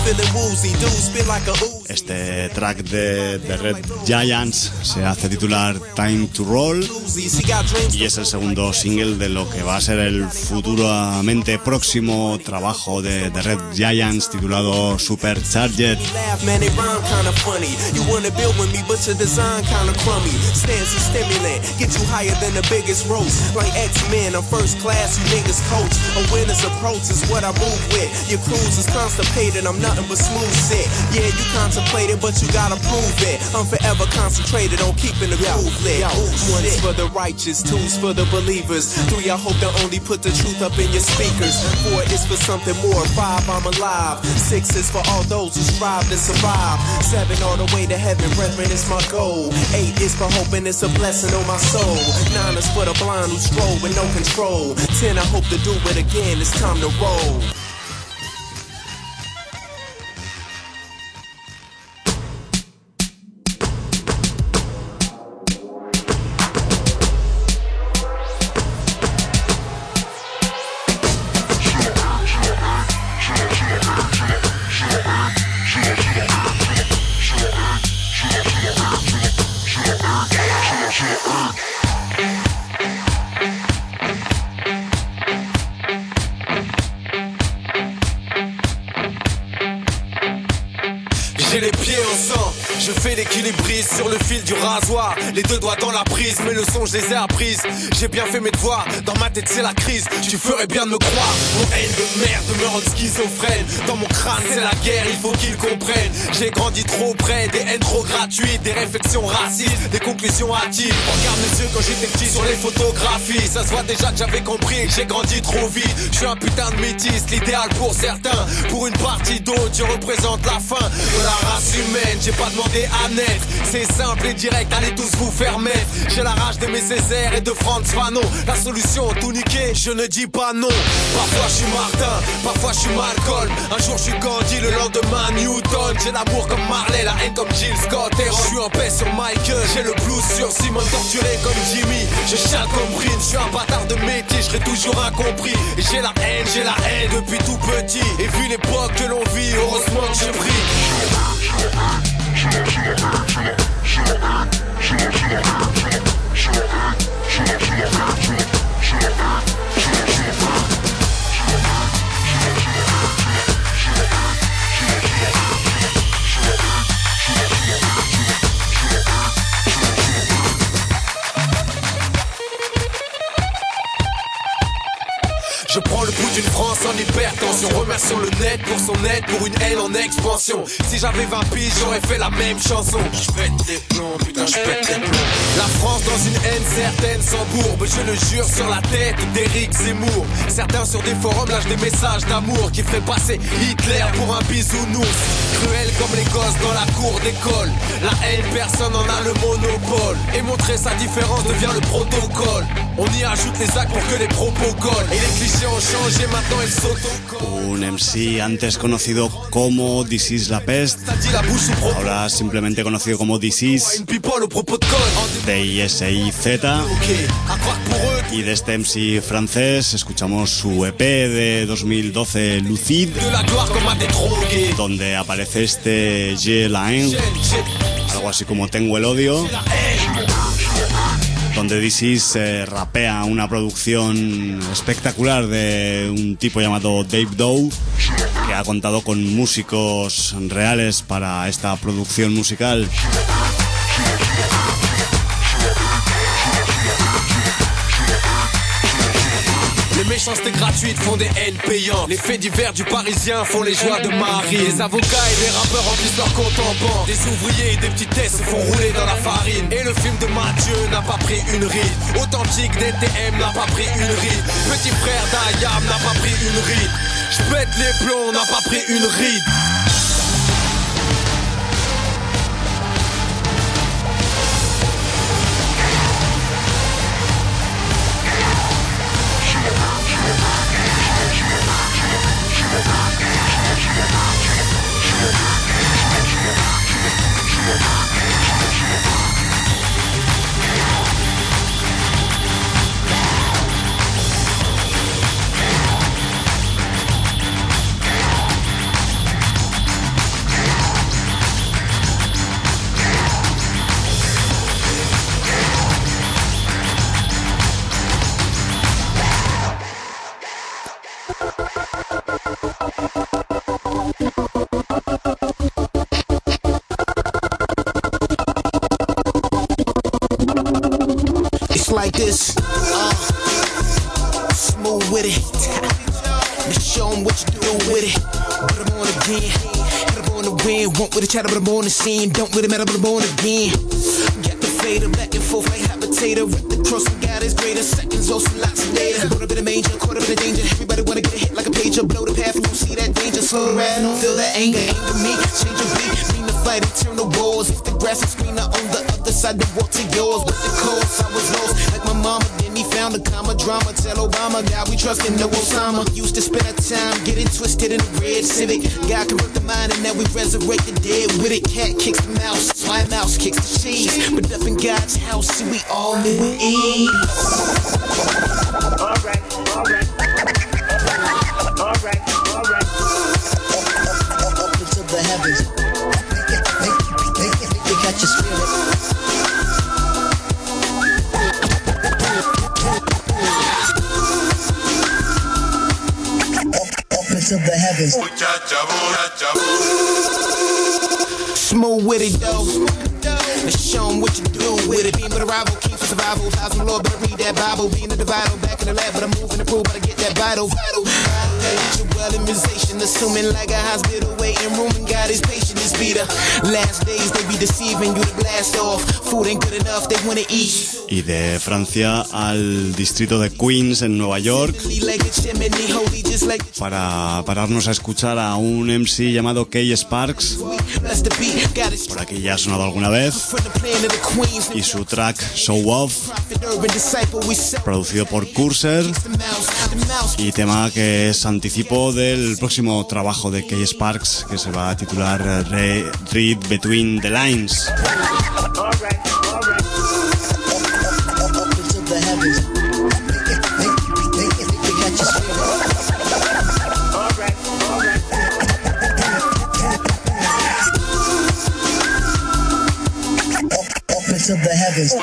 Este track de The Red Giants se hace titular Time to Roll y es el segundo single de lo que va a ser el futuramente próximo trabajo de The Red Giants titulado Supercharged. You wanna build with me, but your design kinda crummy. Stance is stimulant, get you higher than the biggest roast. Like X-Men, I'm first class, you niggas coach. A winner's approach is what I move with. Your cruise is constipated, I'm not nothing but smooth shit. Yeah, you contemplating, but you gotta prove it. I'm forever concentrated on keeping the groove lit. One is for the righteous, two's for the believers. Three, I hope to only put the truth up in your speakers. Four is for something more. Five, I'm alive. Six is for all those who strive to survive. Seven, all the way to heaven, brethren, is my goal. Eight is for hoping it's a blessing on my soul. Nine is for the blind who stroll with no control. Ten, I hope to do it again. It's time to roll. J'ai les pieds au sang, je fais l'équilibriste sur le fil du rasoir. Les deux doigts dans la prise, mes leçons je les ai apprises. J'ai bien fait mes devoirs, dans ma tête c'est la crise. Tu ferais bien de me croire, mon haine de merde me rend schizophrène. Dans mon crâne c'est la guerre, il faut qu'ils comprennent. J'ai grandi trop près, des haines trop gratuites, des réflexions racistes, des conclusions hâtives. Regarde mes yeux quand j'étais petit sur les photographies. Ça se voit déjà que j'avais compris que j'ai grandi trop vite. Je suis un putain de métis, l'idéal pour certains. Pour une partie d'autres, je représente la fin de la race humaine. J'ai pas demandé à naître, c'est simple et direct, allez tous vous faire mettre. J'ai la rage de mes Césaire et de Franz Fanon. La solution, tout niquer, je ne dis pas non. Parfois je suis Martin, parfois je suis Malcolm. Un jour je suis Gandhi, le lendemain Newton. J'ai l'amour comme Marley, la haine comme Jill Scott. Et je suis en paix sur Michael, j'ai le blues sur Simon. Torturé comme Jimmy, je chante comme Brin. Je suis un bâtard de métier, je serai toujours incompris. Et j'ai la haine, j'ai la haine depuis tout petit. Et vu l'époque que l'on vit, heureusement que je brille. Je prends le pouls d'une France en hypertension. Remercions le net pour son aide, pour une haine en expansion. Si j'avais vingt piges, j'aurais fait la même chanson. Je pète les plombs, putain, je pète les plombs. La France dans une haine certaine, sans bourbe. Je le jure sur la tête d'Éric Zemmour. Certains sur des forums lâchent des messages d'amour qui feraient passer Hitler pour un bisounours. Cruel comme les gosses dans la cour d'école. La haine, personne n'en a le monopole. Et montrer sa différence devient le protocole. On y ajoute les actes pour que les propos collent. Et les clichés ont changé, maintenant ils s'autocollent. Un M C antes conocido como This Is La Peste, ahora simplemente conocido como This Is, de I S I Z. Y de este M C francés escuchamos su E P de dos mil doce, Lucide, donde aparece este J'ai la haine, algo así como Tengo el odio, donde This Is eh, rapea una producción espectacular de un tipo llamado Dave Dow, que ha contado con músicos reales para esta producción musical. Les méchancetés gratuites font des haines payantes. Les faits divers du Parisien font les joies de Marie. Les avocats et les rappeurs remplissent leurs comptes en banque. Des ouvriers et des petitesses se font rouler dans la farine. Et le film de Mathieu n'a pas pris une ride. Authentique D T M n'a pas pris une ride. Petit frère d'Ayam n'a pas pris une ride. J'pète les plombs, n'a pas pris une ride. Like this, uh, smooth with it. Let's show 'em what you do with it. Put 'em on again. born to win. Want with a chatter, but I'm born to sin. Don't really matter, but I'm born again. Got the fader back and forth like habitator. Rip the cross and God is greater. Seconds, also lots of data. Put up in a manger, caught up in a danger. Everybody wanna get a hit like a pager. Blow the path and you see that danger. Slow around, feel that anger, anger me. Change your beat, mean to fight eternal wars. If the grass is greener on the other side, then walk to yours. With the course, I was lost like my mama. Then he found a comma drama. Tell Obama, God we trust in no Osama. Used to spend our time getting twisted in a red Civic. God convert the mind and now we resurrect the dead with it. Cat kicks the mouse, my mouse kicks the cheese. But up in God's house, see we all live with ease. Alright, alright. Alright, alright. Up into the heavens. Make it, make it, make it, make it catch your spirit. Of the heavens. Smooth with it though. Let's show 'em what you do with it. Being with a rival, keep for survival. Thousand Lord, better read that Bible. Being the divider, back in the lab, but I'm moving to prove, but I get that vital. Vital. Well, immunization, assuming like a hospital waiting room, and God is patient, this be the last days. They be deceiving you to blast off. Food ain't good enough, they wanna eat. Y de Francia al distrito de Queens en Nueva York para pararnos a escuchar a un M C llamado Kay Sparks. Por aquí ya ha sonado alguna vez. Y su track Show Off, producido por Cursor, y tema que es anticipo del próximo trabajo de Kay Sparks, que se va a titular Re- Read Between the Lines. Of the heavens.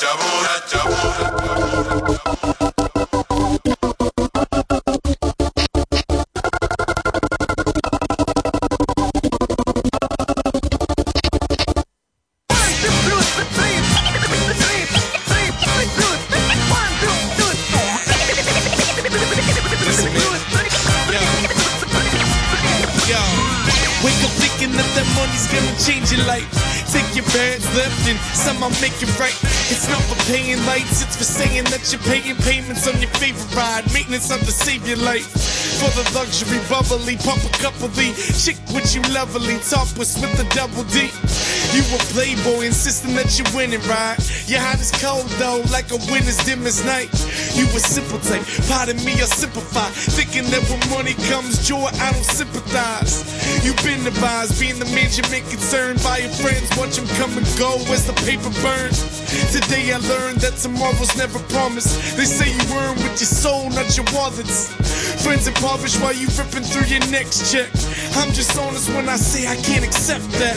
Some I'll make it right. It's not for paying lights, it's for saying that you're paying payments on your favorite ride. Maintenance of the save your life. For the luxury bubbly, pump a couple of chick with you lovely, top with the double D. You a playboy insisting that you're winning, right? Your hot is cold though, like a winter's dim as night. You a simple type, pardon me, I simplify. Thinking that when money comes joy, I don't sympathize. You've been advised, being the man you're concerned by your friends, watch them come and go as the paper burns. Today I learned that tomorrow's never promised. They say you earn with your soul, not your wallets. Friends impoverished while you ripping through your next check. I'm just honest when I say I can't accept that.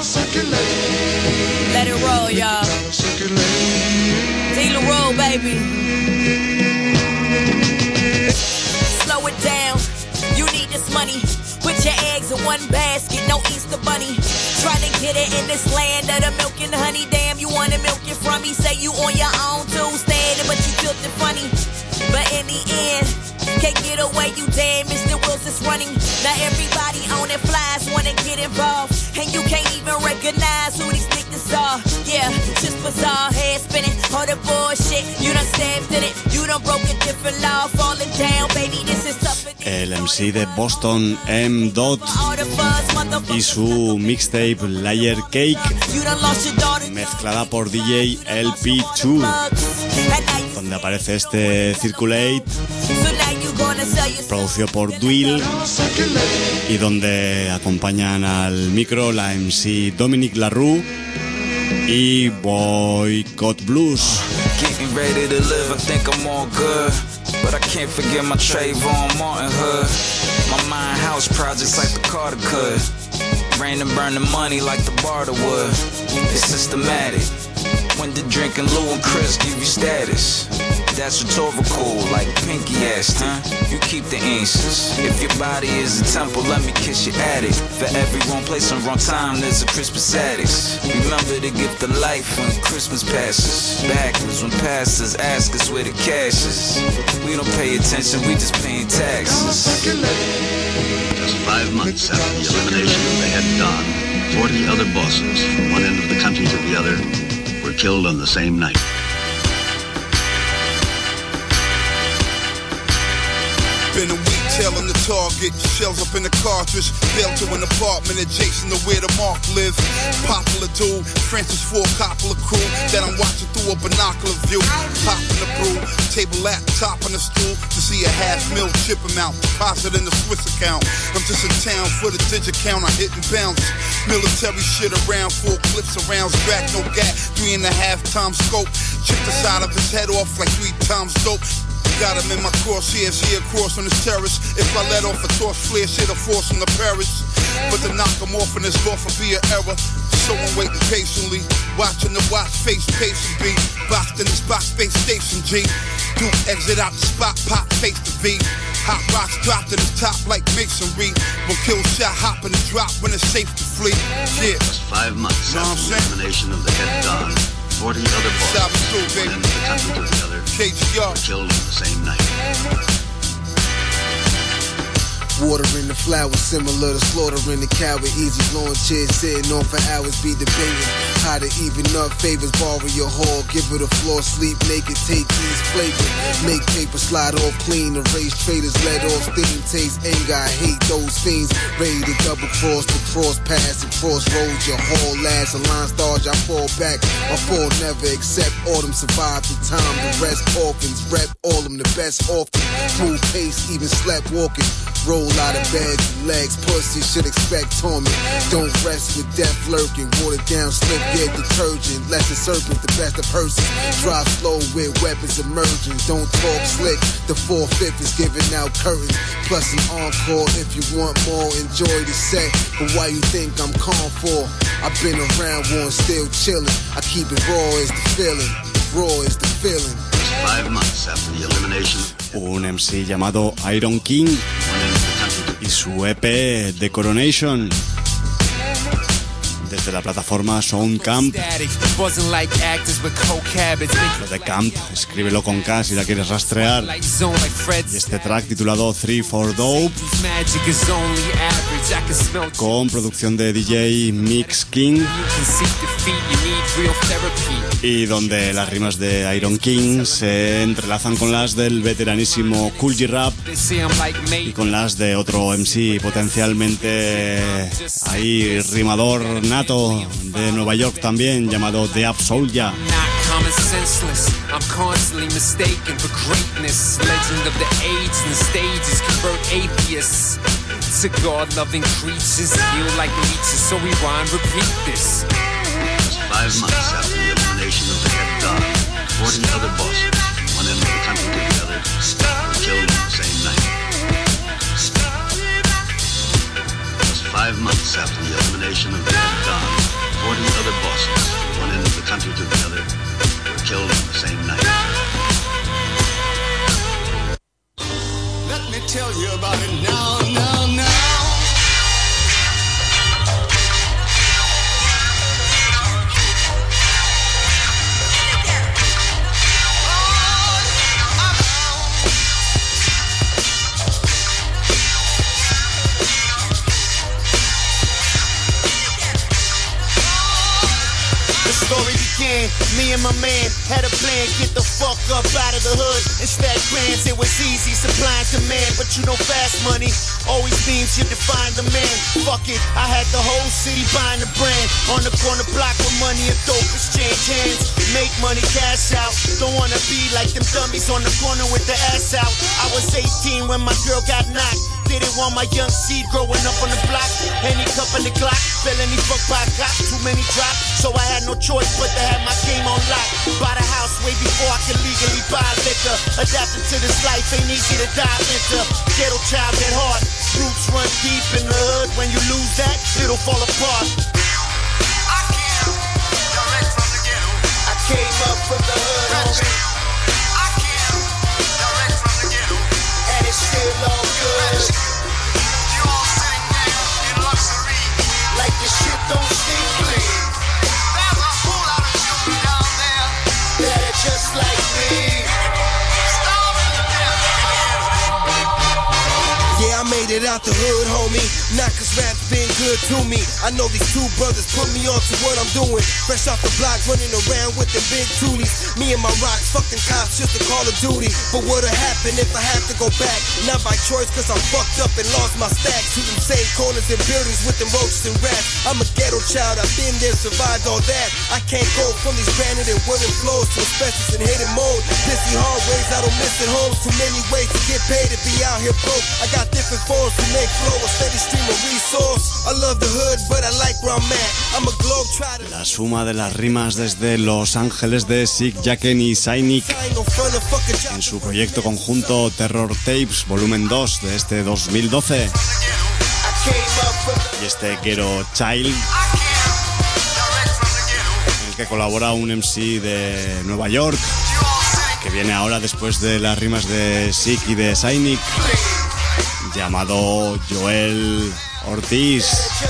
Let it roll, y'all. Deal a roll, baby. Slow it down. You need this money. Put your eggs in one basket, no Easter bunny. Trying to get it in this land of the milk and honey. Damn, you wanna milk it from me? Say you on your own too, standing, but you feel it funny. But in the end, can't get away, you damn, Mister Wilson's running. Now everybody on it flies wanna get involved, and you can't even recognize who these niggas are. Yeah, just bizarre, head spinning, all the bullshit. You done stepped in it, you done broke a different law, falling down, baby, this is tougher. El M C de Boston, M. Dot, y su mixtape Layer Cake, mezclada por D J L P dos, donde aparece este Circulate, producido por Dwill, y donde acompañan al micro la M C Dominic LaRue y Boycott Blues. Getting ready to live, I think I'm all good. But I can't forget my Trayvon Martin hood. My mind house projects like the Carter could. Rain and burn the money like the barter would. It's systematic. When did drinking Lou and Chris give you status? That's rhetorical, like Pinky asked it. You keep the answers. If your body is a temple, let me kiss your attic. For every wrong place and wrong time, there's a Christmas addicts. Remember the gift of life when Christmas passes. Backwards when pastors ask us where the cash is. We don't pay attention, we just paying taxes. Five months after the elimination of the head Don, forty other bosses from one end of the country to the other were killed on the same night. Been a week tailing the target, shells up in the cartridge, bailed to an apartment adjacent to where the mark lives. Popular dude, Francis Ford Coppola crew that I'm watching through a binocular view. Popping the brew, table laptop on the stool to see a half mil chip amount deposit in the Swiss account. I'm just in town for the digit count, I hit and bounce. Military shit around, full clips around, back no gap, three and a half times scope. Chip the side of his head off like three times dope. Got him in my crosshairs, yeah, cross on his terrace. If I let off a torch flare, shit'll force him to perish. But to knock him off in this law for be an error. So I'm waiting patiently, watching the watch face patient be. Boxed in the spot, space station G. Duke exit out the spot, pop face to V. Hot rocks dropped in the top like masonry. Will kill shot, hop in the drop when it's safe to flee. Yeah. Just five months after the elimination of the head Don, forty other bosses from one end of the country to the other were killed on the same night. Water in the flower, similar to slaughtering the cow with easy blowing chairs, sitting on for hours, be debating how to even up favors, borrow your hall, give it a floor, sleep naked, take these flavors, make paper slide off clean, erase traders, let off steam, taste anger, I hate those fiends, ready to double cross, the cross pass and crossroads, your whole last, a line starge, I fall back, I fall never, except autumn survive the time, the rest orphans, rep all them the best often, smooth pace, even slept walking, roll out of bed, legs, pussy should expect torment. Don't rest with death lurking. Water down, slip, get detergent. Less a serpent, the best of persons. Drive slow with weapons emerging. Don't talk slick. The four-fifth is giving out curtains. Plus an encore if you want more. Enjoy the set. But why you think I'm calm for? I've been around one, still chilling. I keep it raw as the feeling. Raw is the feeling. Five months after the elimination. Un M C llamado Iron King y su E P The Coronation desde la plataforma Soundcamp. Lo de Camp, escríbelo con K si la quieres rastrear. Y este track titulado three for Dope, con producción de D J Mix King, y donde las rimas de Iron King se entrelazan con las del veteranísimo Kool G Rap y con las de otro M C potencialmente ahí rimador nato de Nueva York también, llamado The Up Soulja. I'm senseless, I'm constantly mistaken for greatness. Legend of the age and the stages convert atheists to God-loving creatures, feel like leeches, so we rhyme, repeat this. Just five months after the elimination of the head Don, forty other bosses, one end of the country to the other, were killed on the same night. Just five months after the elimination of the head Don, forty other bosses, one end of the country to the other, killed on the same night. Let me tell you about it now, now, now. Story began, me and my man had a plan, get the fuck up out of the hood and stack grants. It was easy, supply and demand, but you know fast money always means you define the man. Fuck it, I had the whole city buying the brand. On the corner block with money and dope, exchange hands, make money, cash out. Don't wanna be like them dummies on the corner with the ass out. I was eighteen when my girl got knocked. Didn't want my young seed growing up on the block. Any cup in the Glock, felony fuck by cop, too many drops, so I had no choice but to have my game on lock. Bought a house way before I could legally buy liquor. Adapting to this life ain't easy to dive into. Ghetto child at heart, roots run deep in the hood. When you lose that, it'll fall apart. I came direct from the ghetto. I came up from the hood, homie. I came direct from the ghetto, and it's still all good. You all sitting down in luxury, like the shit don't stink clean. There's a whole lot of children down there that are just like me. Yeah, I'm made it out the hood, homie. Not cause rap's been good to me. I know these two brothers put me on to what I'm doing. Fresh off the block, running around with the big toolies. Me and my rocks, fucking cops, just a call of duty. But what'll happen if I have to go back? Not by choice, cause I'm fucked up and lost my stacks. To them same corners and buildings with them roaches and rats. I'm a ghetto child, I've been there, survived all that. I can't go from these granite and wooden floors to asbestos and hidden mold. Pissy hallways, I don't miss it home. Too many ways to get paid to be out here broke. I got different forms to make flow, a steady stream of resource. I love the hood, but I like where I'm at. I'm a globe trotter. La suma de las rimas desde Los Ángeles de Sick, Jacken y Sainik en su proyecto conjunto Terror Tapes volumen dos de este dos mil doce. Y este Ghetto Child, en el que colabora un M C de Nueva York, que viene ahora después de las rimas de Sick y de Sainik, llamado Joel Ortiz.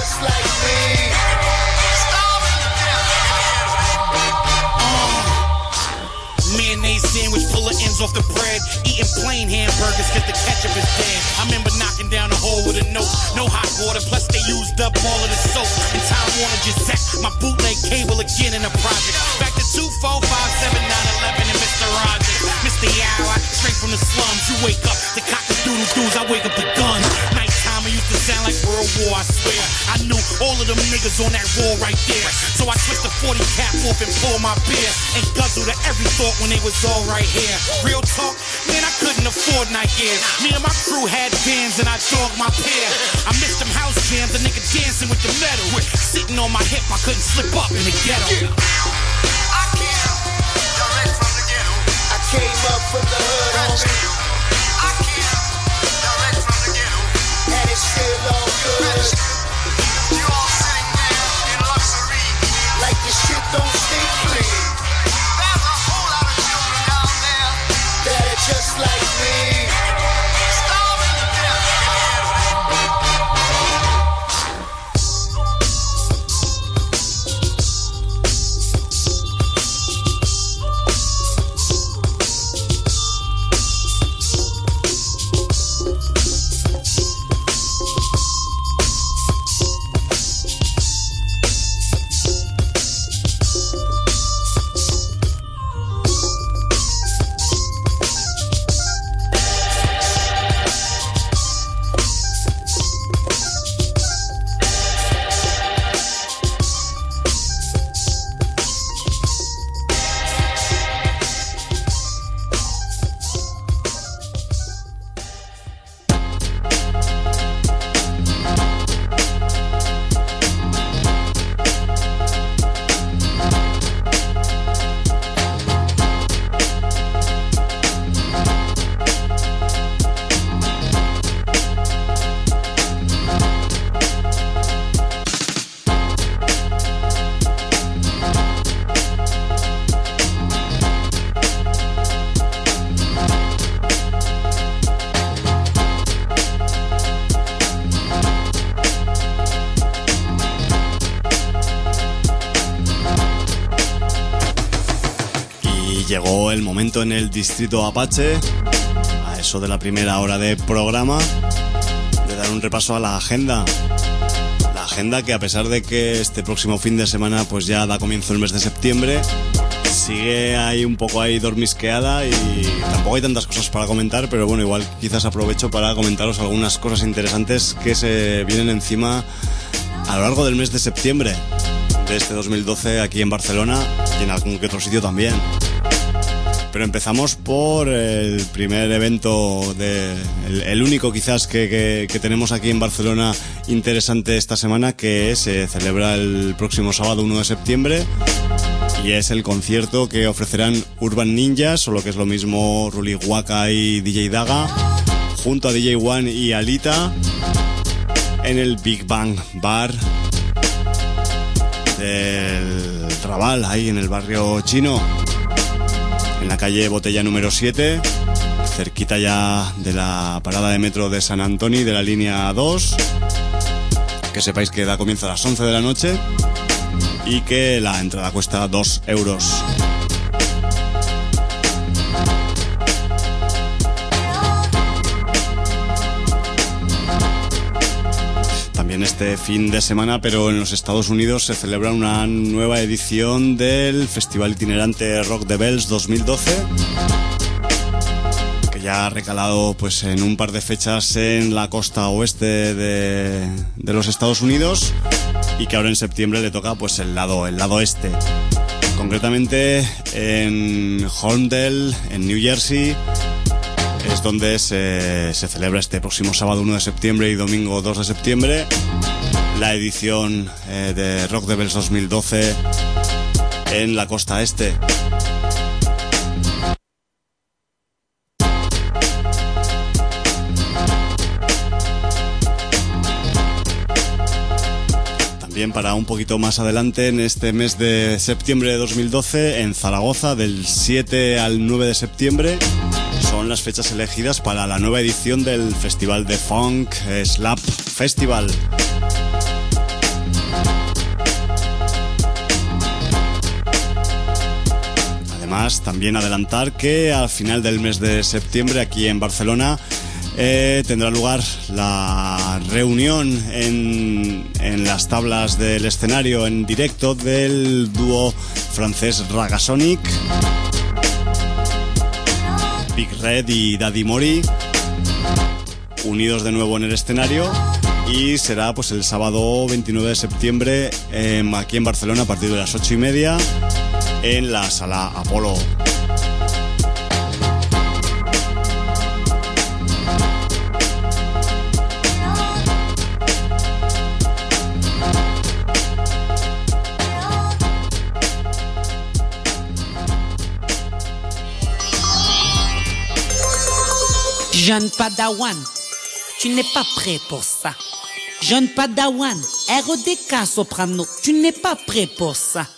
Sandwich full of ends off the bread, eating plain hamburgers cause the ketchup is dead. I remember knocking down a hole with a note, no hot water, plus they used up all of the soap. And Time Warner just zapped my bootleg cable again in a project. Back to two four five seven nine eleven and Mister Rogers, Mister Yao, I straight from the slums. You wake up, the cock-a-doodle-doos, I wake up the gun. Nighttime I used to sound like World War, I swear. I knew all of them niggas on that wall right there. So I switched the forty cap off and poured my beer and guzzled to every thought when they was all right here. Real talk, man, I couldn't afford night gear. Me and my crew had bands and I dogged my pair. I missed them house jams, the nigga dancing with the metal. Sitting on my hip, I couldn't slip up in the ghetto. I came direct from the ghetto. I came up from the hood, homie. I came direct from the ghetto. And it's still all good. You all sitting there in luxury, like this shit don't stink clean. There's a whole lot of children down there that are just like me, starving to death. Llegó el momento en el distrito Apache, a eso de la primera hora de programa, de dar un repaso a la agenda. La agenda que, a pesar de que este próximo fin de semana pues ya da comienzo el mes de septiembre, sigue ahí un poco ahí dormisqueada y tampoco hay tantas cosas para comentar, pero bueno, igual quizás aprovecho para comentaros algunas cosas interesantes que se vienen encima a lo largo del mes de septiembre de este dos mil doce aquí en Barcelona y en algún que otro sitio también. Pero empezamos por el primer evento, de, el, el único quizás que, que, que tenemos aquí en Barcelona interesante esta semana, que se celebra el próximo sábado uno de septiembre, y es el concierto que ofrecerán Urban Ninjas, o lo que es lo mismo Ruli Waka y D J Daga, junto a D J One y Alita, en el Big Bang Bar del Raval, ahí en el barrio chino, en la calle Botella número siete, cerquita ya de la parada de metro de San Antoni de la línea dos. Que sepáis que da comienzo a las once de la noche y que la entrada cuesta dos euros. en este fin de semana, pero en los Estados Unidos se celebra una nueva edición del Festival Itinerante Rock the Bells dos mil doce, que ya ha recalado pues en un par de fechas en la costa oeste de, de los Estados Unidos, y que ahora en septiembre le toca pues el lado, el lado este, concretamente en Holmdel, en New Jersey. Es donde se, se celebra este próximo sábado uno de septiembre y domingo dos de septiembre la edición eh, de Rock the Bells dos mil doce en la costa este. También para un poquito más adelante, en este mes de septiembre de dos mil doce, en Zaragoza, del siete al nueve de septiembre, son las fechas elegidas para la nueva edición del Festival de Funk Slap Festival. Además, también adelantar que al final del mes de septiembre, aquí en Barcelona, eh, tendrá lugar la reunión en, en las tablas del escenario en directo del dúo francés Ragasonic, Big Red y Daddy Mori, unidos de nuevo en el escenario, y será pues el sábado veintinueve de septiembre eh, aquí en Barcelona a partir de las ocho y media en la Sala Apolo. Jeune Padawan, tu n'es pas prêt pour ça. Jeune Padawan, R O D K soprano, tu n'es pas prêt pour ça.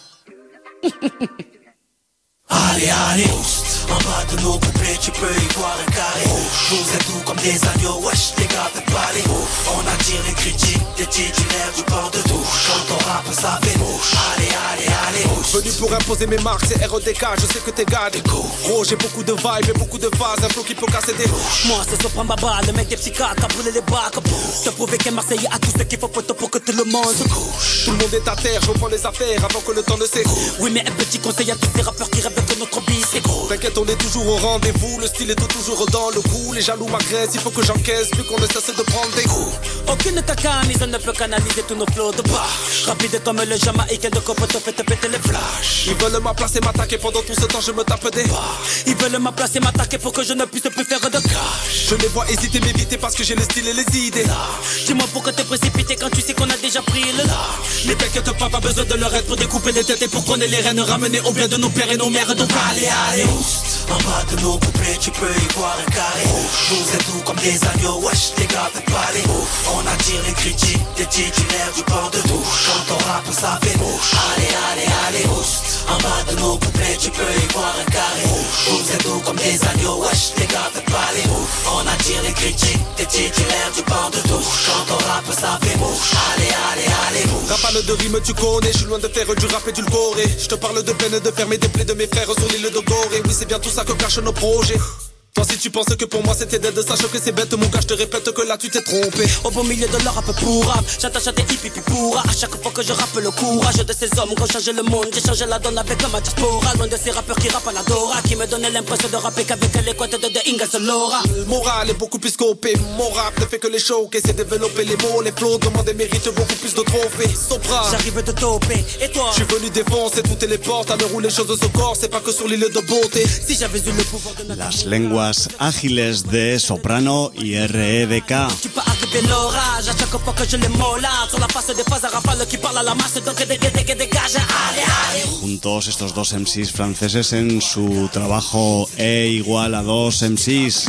Allez, allez, en bas de nos couplets, tu peux y voir un carré. Nous êtes doux comme des agneaux, wesh, les gars, faites parler. On attire les critiques, des titulaires du port de douche. Quand on rappe, ça fait mouche. Allez, allez, allez, venu pour imposer mes marques, c'est R O D K, je sais que t'es gardé. Gros, j'ai beaucoup de vibes et beaucoup de phases, un flow qui peut casser des bouches. Moi, c'est Sopran Baba, le mec des psychiatres, a brûlé les bacs. Te prouver qu'un Marseillais a tout ce qu'il faut pour que tout le monde se couche. Tout le monde est à terre, je reprends les affaires avant que le temps ne s'écoule. Oui, mais un petit conseil à tous ces rappeurs qui rêvent que notre bise c'est gros. T'inquiète, on est toujours au rendez-vous, le style est toujours dans le coup. Les jaloux m'agressent, il faut que j'encaisse, plus qu'on ne cesse de prendre des coups. Aucune cacanise ne peut canaliser tous nos flots de bâche. Rapide comme le Jamaïcain de Copo te fait te péter les flashs. Ils veulent m'applacer, m'attaquer, pendant tout ce temps je me tape des barres. Ils veulent m'applacer, m'attaquer pour que je ne puisse plus faire de cash. Je les vois hésiter, m'éviter parce que j'ai le style et les idées. Dis-moi pourquoi te précipiter quand tu sais qu'on a déjà pris le large. Mais t'inquiète pas, pas besoin de leur être pour découper les têtes et pour qu'on ait les rênes ramener au bien de nos pères et nos mères. Donc allez, allez, en bas de nos couplets, tu peux y voir un carré. Nous êtes doux comme des agneaux, wesh, les gars, faites parler. On attire les critiques, des titulaires du port de douche. Quand on rappe, ça fait mouche. Allez, allez, allez, en bas de nos couplets, tu peux y voir un carré. Nous êtes doux comme des agneaux, wesh, les gars, faites parler. On attire les critiques, des titulaires du port de douche. Quand on rappe, ça fait mouche. Allez, allez, allez, mouche. Rapale de rime, tu connais, je suis loin de faire du rap et du goré. Je te parle de peine de fermer des plaies de mes frères sur l'île de Gorée. Oui, c'est bien tout ça que cachent nos projets. Toi si tu penses que pour moi c'était dead, sache que c'est bête mon gars, je te répète que là tu t'es trompé. Au beau milieu de leur rap pour rap, j'attache à tes hip hip pourra. À chaque fois que je rappe le courage de ces hommes qui ont changé le monde. J'ai changé la donne avec ma diaspora. Loin de ces rappeurs qui rappent à la Dora, qui me donnaient l'impression de rapper qu'avec les côtes de The Ingalls Laura. Moral est beaucoup plus scopé, mon rap ne fait que les choquer. C'est développer les mots, les flots, demande et mérite beaucoup plus de trophées. Sopra, j'arrive de toper, et toi? Je suis venu défoncer toutes les portes à l'heure où les choses se corsent, c'est pas que sur l'île de beauté. Si j'avais eu le pouvoir de mettre las lenguas ágiles de Soprano y R E D K. Tu peux arriver l'orage à chaque fois que je les mollade. Sur la face des phases à rafale qui parle à la masse, donc que dégage. Allez, allez. Juntos estos dos M Cs franceses en su trabajo E igual a dos M Cs.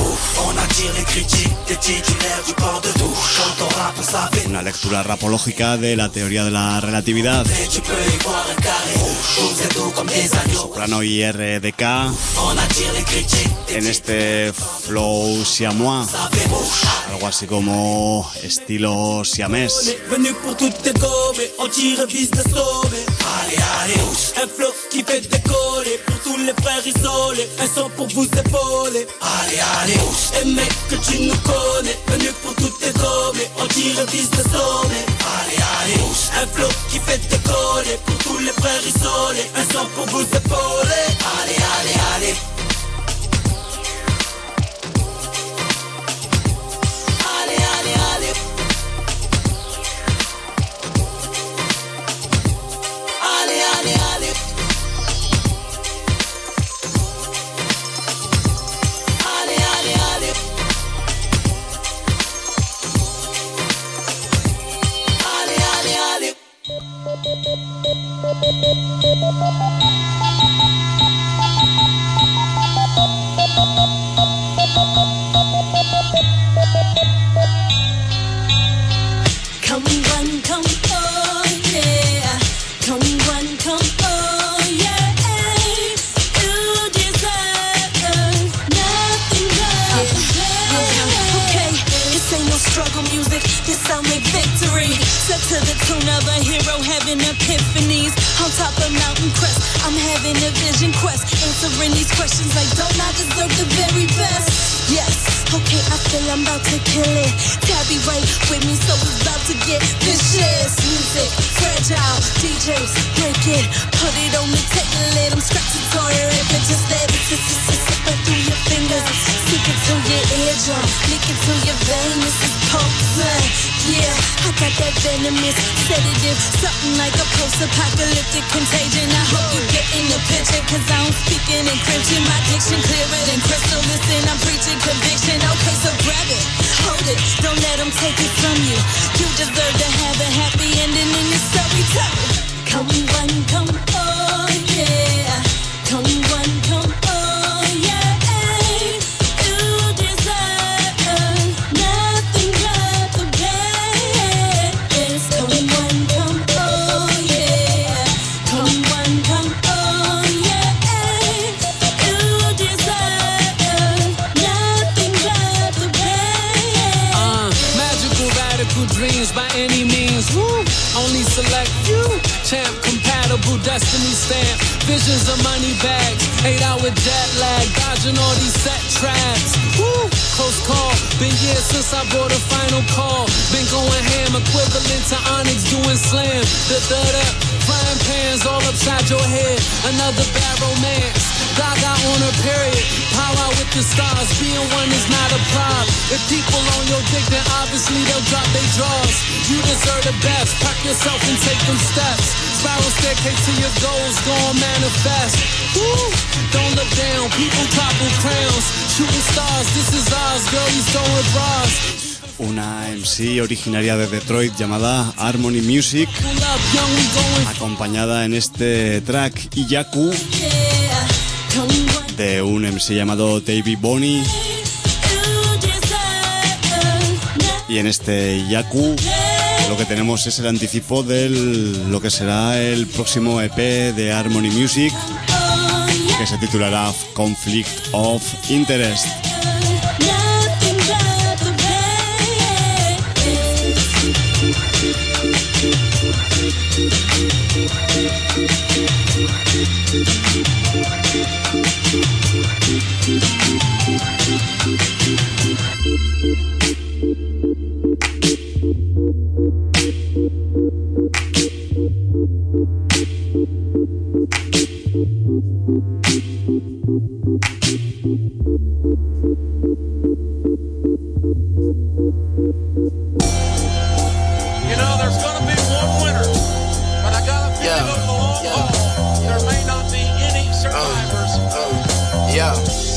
Una lectura rapológica de la teoría de la relatividad. Soprano y R E D K en este flow siamois, algo así como estilo siamés. Venu pour toutes tes gommes, on tire vis de sommet. Allez, allez, un flow qui fait décoller pour tous les frères isolés, un son pour vous épauler. Allez, allez, un mec que tu nous connais, venu pour toutes tes gommes, on tire vis de sommet. se pole, ale, ale, ale. Ale, ale, ale. Ale, ale, ale. Ale, ale, ale. Ale, ale, ale. Come run, come, oh yeah. Come run, come, oh yeah. You deserve nothing but okay, this ain't no struggle music. This sound like victory. Set to the tune of a hero having epiphanies. On top of mountain crest, I'm having a vision quest. Answering these questions like, don't I deserve the very best? Yes, okay, I feel I'm about to kill it. Tabby right with me, so it's about to get vicious. Music, fragile, D Js, break it. Put it on the table, let them scratch the tire. If it just let it slip through your fingers. Stick it to your eardrum, lick it to your vein. This is potent, yeah. I got that venomous sedative, something like a post-apocalyptic contagion. I hope you get in the picture, cause I don't speak in encryption. My diction clearer than crystal. Listen, I'm preaching conviction. Okay, so grab it, hold it, don't let them take it from you. You deserve to have a happy ending in your storytelling. Come run, come, oh yeah. Come run, come, oh yeah. You deserve nothing but the best. Come run, come, oh yeah. Come run, come, oh yeah. You deserve nothing but the best. Uh, magical radical dreams by any means. Woo, only select few. Champ compatible destiny stamp. Visions of money bags. Eight hour jet lag. Dodging all these set traps. Woo, close call. Been years since I bought a final call. Been going ham. Equivalent to Onyx doing slam. The third up. Frying pans all upside your head. Another bad romance. Gaga on a period. Power with the stars. Being one is not a problem. If people on your dick, then obviously they'll drop their drawers. You deserve the best. Pack yourself and take them steps. Spiral staircase to your goals. Gon' manifest. Woo! Don't look down. People topple crowns. Shooting stars. This is ours. Girlies throwing bras. Una M C originaria de Detroit llamada Harmony Music, acompañada en este track Iyaku de un M C llamado Davey Boney. Y en este Iyaku lo que tenemos es el anticipo de lo que será el próximo E P de Harmony Music, que se titulará Conflict of Interest. You know, there's gonna be one winner, but I got a feeling Yeah. over the long Yeah. haul, there may not be any survivors. Yeah.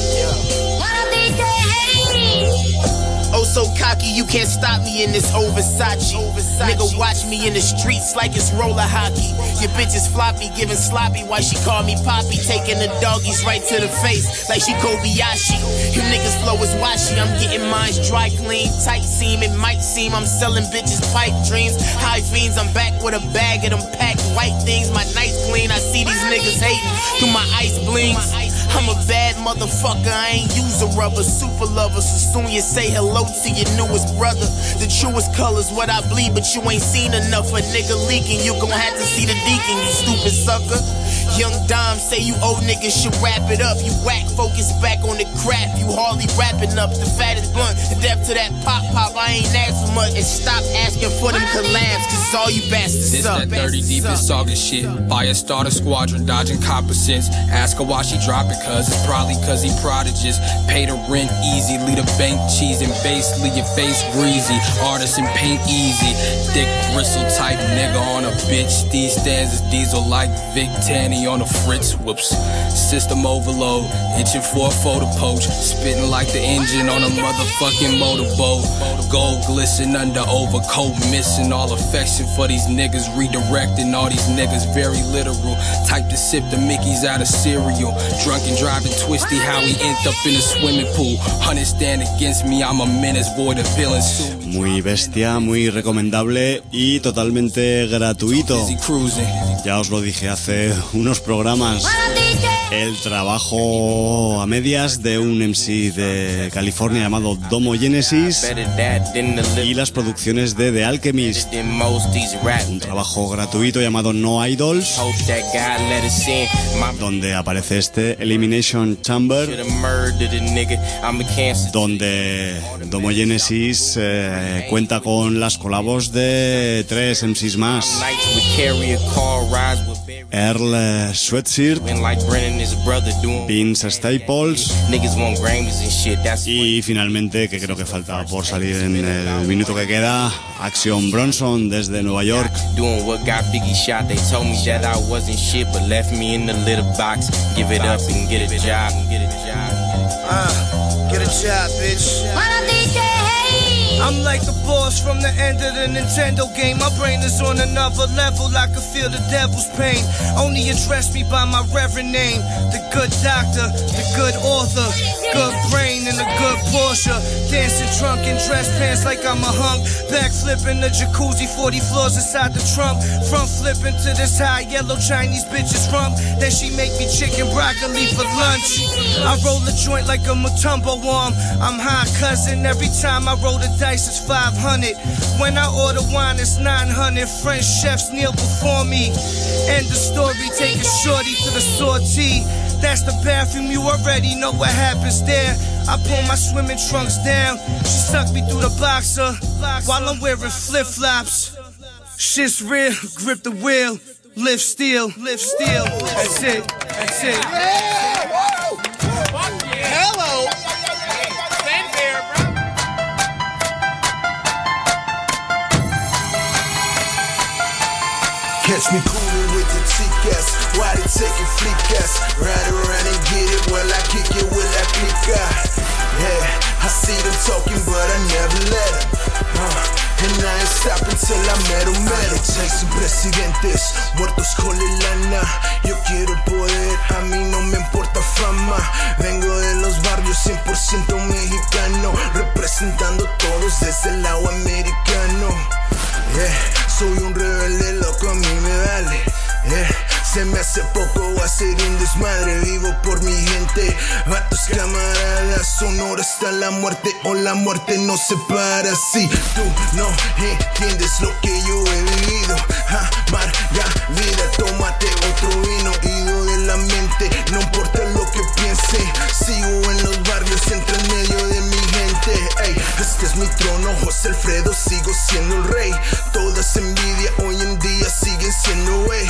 Oh, so cocky, you can't stop me in this Versace. Nigga, watch me in the streets like it's roller hockey. Your bitch is floppy, giving sloppy. Why she call me Poppy? Taking the doggies right to the face like she Kobayashi. You niggas flow is washy. I'm getting mines dry clean, tight seam. It might seem I'm selling bitches pipe dreams. High fiends, I'm back with a bag of them packed white things. My nights clean. I see these niggas hating through my ice blings. I'm a bad motherfucker, I ain't use a rubber. Super lover, so soon you say hello to your newest brother. The truest colors, what I bleed, but you ain't seen enough. A nigga leaking, you gon' have to see the deacon, you stupid sucker. Young Dom say you old niggas should wrap it up. You whack, focus back on the craft. You hardly wrapping up. The fattest blunt, the depth to that pop pop. I ain't asked so much. And stop asking for them collabs, cause all you bastards This suck. that dirty deep is August shit. Fire starter squadron dodging copper cents. Ask her why she drop it, cause it's probably cause he prodigious. Pay the rent easy, lead a bank cheese and base, leave your face greasy. Artist and paint easy. Thick bristle type nigga on a bitch. These stands is diesel like Vic Tanny on a Fritz. Whoops. System overload, itching for a photo poach. Spitting like the engine on a motherfucking motorboat. Gold glisten under overcoat, missing all affection for these niggas. Redirecting all these niggas very literal. Type to sip the Mickeys out of cereal. Drunk and driving twisty, how he ended up in a swimming pool. Hundred stand against me, I'm a menace, boy, the villain suit. Muy bestia, muy recomendable y totalmente gratuito. Ya os lo dije hace unos programas. El trabajo a medias de un M C de California llamado Domo Genesis y las producciones de The Alchemist. Un trabajo gratuito llamado No Idols, donde aparece este Elimination Chamber, donde Domo Genesis eh, cuenta con las colabos de tres M Cs más: Earl Sweatshirt, Vince Staples y finalmente, que creo que falta por salir en el minuto que queda, Action Bronson desde Nueva York. Doing what got Biggie shot. They told me that I wasn't shit, but left me in the litter box. Give it up and get a job. Get a job. Uh, get a job, bitch. I'm like the boss from the end of the Nintendo game. My brain is on another level. I can feel the devil's pain. Only address me by my reverend name. The good doctor, the good author, good brain and a good Porsche. Dancing trunk in dress pants like I'm a hunk. Backflip in the jacuzzi, forty floors inside the trunk. Front flipping to this high yellow Chinese bitch's rump. Then she make me chicken broccoli for lunch. I roll a joint like a Mutombo worm. I'm high cousin. Every time I roll the dice it's five hundred. When I order wine it's nine hundred. French chefs kneel before me. End the story, take a shorty to the sortie. That's the bathroom, you already know what happens there. I pull my swimming trunks down. She sucked me through the boxer while I'm wearing flip-flops. Shit's real, grip the wheel. Lift steel, lift steel. That's it, that's it. Yeah, whoa. Hello. Stand there, bro. Catch me coolin' with the chicas, why they taking flickas? Ride around and get it while I kick it with that pica. Yeah, I see them talking but I never let them. Uh. And I ain't stopping till I met em, met em. Chasing presidentes, muertos con la lana. Yo quiero poder, a mí no me importa fama. Vengo de los barrios cien por ciento mexicano, representando todos desde el lado americano. Yeah, soy un rebelde loco, a mí me vale. Yeah, se me hace poco, voy a ser un desmadre. Vivo por mi gente, a tus camaradas. Sonora hasta la muerte o la muerte nos separa. Si tú no entiendes lo que yo he vivido, amarga vida, tómate otro vino. Ido de la mente, no importa lo que piense. Sigo en los barrios, entre en medio de mi gente. Ey, este es mi trono, José Alfredo, sigo siendo el rey. Toda esa envidia hoy en día siguen siendo wey.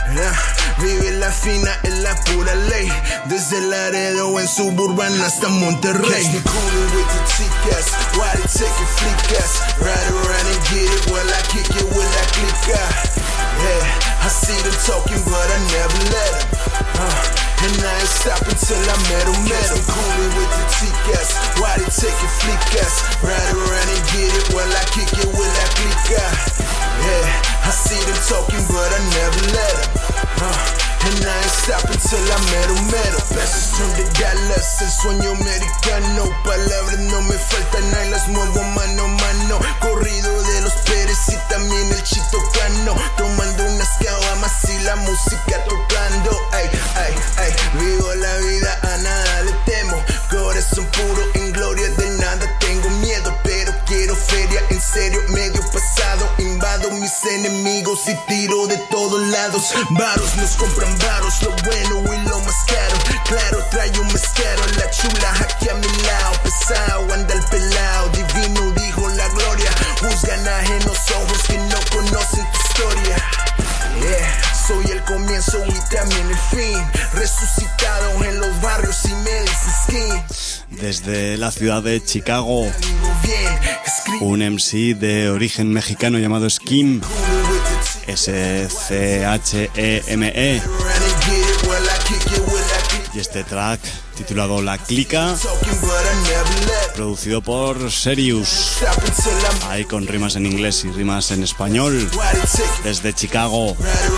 Vive la fina en la pura ley, desde Laredo en Suburban hasta Monterrey. Catch me coolin' with the chicas, why they taking flickas? Ride around and get it while I kick it with that clica. Yeah, I see them talking but I never let them. Uh. And I ain't stopping till I met em, met em. Coolin' with the chicas, why they taking flickas? Ride around and get it while I kick it with that clica. Yeah, I see them talking but I never let them. Uh. And I ain't stopping till I met em, met em. Pesos son de galas, el sueño americano. Palabras no me faltan, ahí las muevo mano a mano. Corrido de los Pérez y también el Chito Cano. Tomando unas caguamas y la música tocando. Ay, ay, ay, vivo la vida, a nada le temo. Corazón puro en gloria, de nada tengo miedo. Pero quiero feria, en serio, medio pasado. Invado mis enemigos y tiro de todos lados. lados. Varos nos compran varos, lo bueno y lo más caro. Claro, trae un mezcaro, la chula aquí a mi lado. Pesado, anda el pelao, divino dijo la gloria. Juzgan ajenos ojos que no conocen tu historia. Yeah, soy el comienzo y también el fin. Resucitado en los barrios y me dice skin. Desde la ciudad de Chicago, un M C de origen mexicano llamado Skim, S C H E M E, y este track titulado La Clica, producido por Serious, ahí con rimas en inglés y rimas en español, desde Chicago.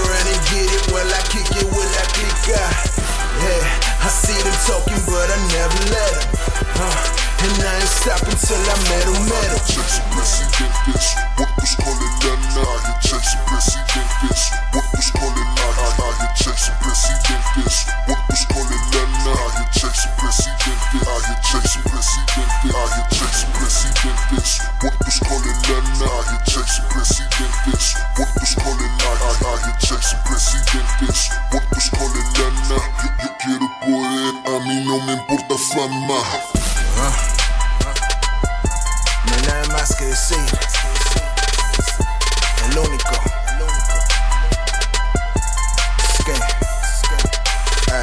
I see them talking, but I never let them. Uh, and I ain't stopping till I met them, met them. Chase presidentes, ¿cuántos colen lana? Chase presidentes, ¿cuántos colen lana? Chase presidentes, ¿cuántos colen lana? Chase presidente, Chase presidente, Chase presidentes, ¿cuántos colen lana? Chase presidentes, ¿cuántos colen lana? Chase presidentes, ¿cuántos colen lana? Yo, yo quiero poder, a mí no me importa fama. Uh, no hay nada más que decir. El único. Es que, ay.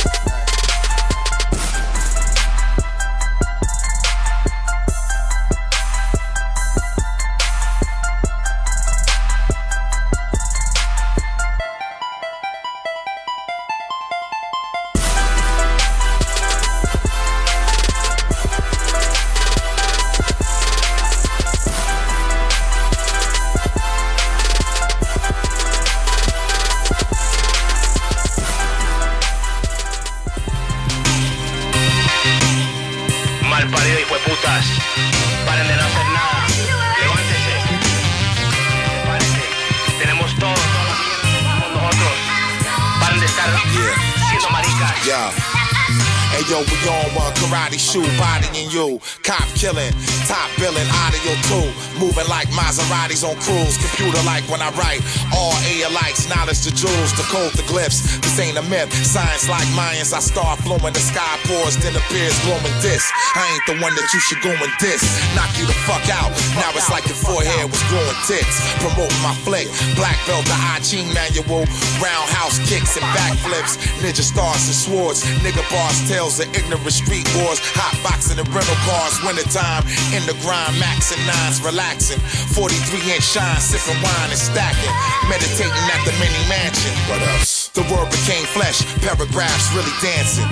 Yo, we on one karate shoe, bodying you, cop killing, top billing, audio too, moving like Maseratis on cruise, computer like when I write, all A likes, knowledge the jewels, the code, the glyphs, this ain't a myth, science like Mayans, I start flowing, the sky pours, then appears glowing disc, I ain't the one that you should go and diss, knock you the fuck out, now it's like your forehead was growing tits, promoting my flick, black belt, the I Ching manual, roundhouse kicks and backflips, ninja stars and swords, nigga bars, tales of ignorant street wars, hot boxing and rental cars, wintertime, in the grind, maxing nines, relaxing, forty-three inch shine, sipping wine and stacking, meditating at the mini mansion. What else? The word became flesh, paragraphs really dancing.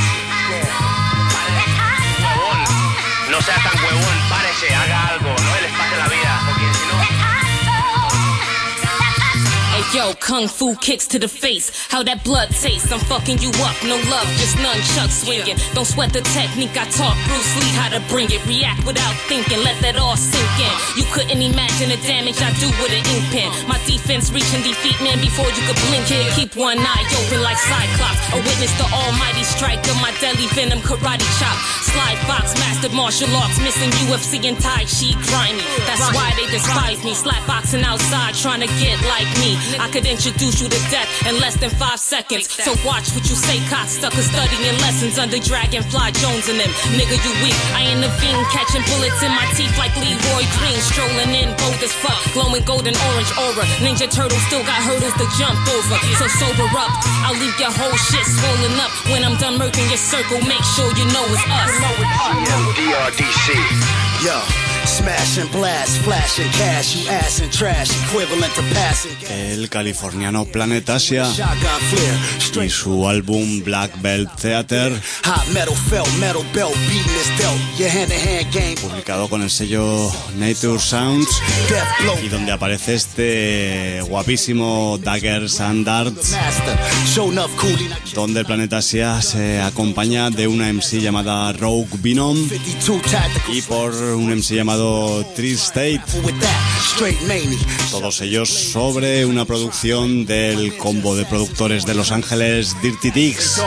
Huevón, no sea tan huevón, párese, haga algo, no les pase la vida, porque si no... Hey yo, kung fu kicks to the face. How that blood tastes, I'm fucking you up. No love, just nunchuck swinging. Don't sweat the technique, I taught Bruce Lee how to bring it. React without thinking, let that all sink in. You couldn't imagine the damage I do with an ink pen. My defense reaching defeat, man, before you could blink it. Keep one eye open like Cyclops. A witness to almighty strike of my deadly venom karate chop. Sly Fox, mastered martial arts, missing U F C and Tai Chi, grimy. That's why they despise me. Slap boxing outside, trying to get like me. I could introduce you to death in less than five seconds. So watch what you say, cocksuckers studying lessons under Dragonfly Jones and them. Nigga, you weak. I intervene, catching bullets in my teeth like Leroy Green. Strolling in, bold as fuck, glowing golden orange aura. Ninja Turtle still got hurdles to jump over. So sober up, I'll leave your whole shit swollen up. When I'm done murking your circle, make sure you know it's us. D R D C. Yo. Smash and blast, flash and cash, you ass and trash, equivalent to passing. El californiano Planet Asia y su álbum Black Belt Theater, publicado con el sello Nature Sounds, y donde aparece este guapísimo Daggers and Darts, donde el Planet Asia se acompaña de una M C llamada Rogue Venom y por un M C llamado Tree State, todos ellos sobre una producción del combo de productores de Los Ángeles Dirty Dicks.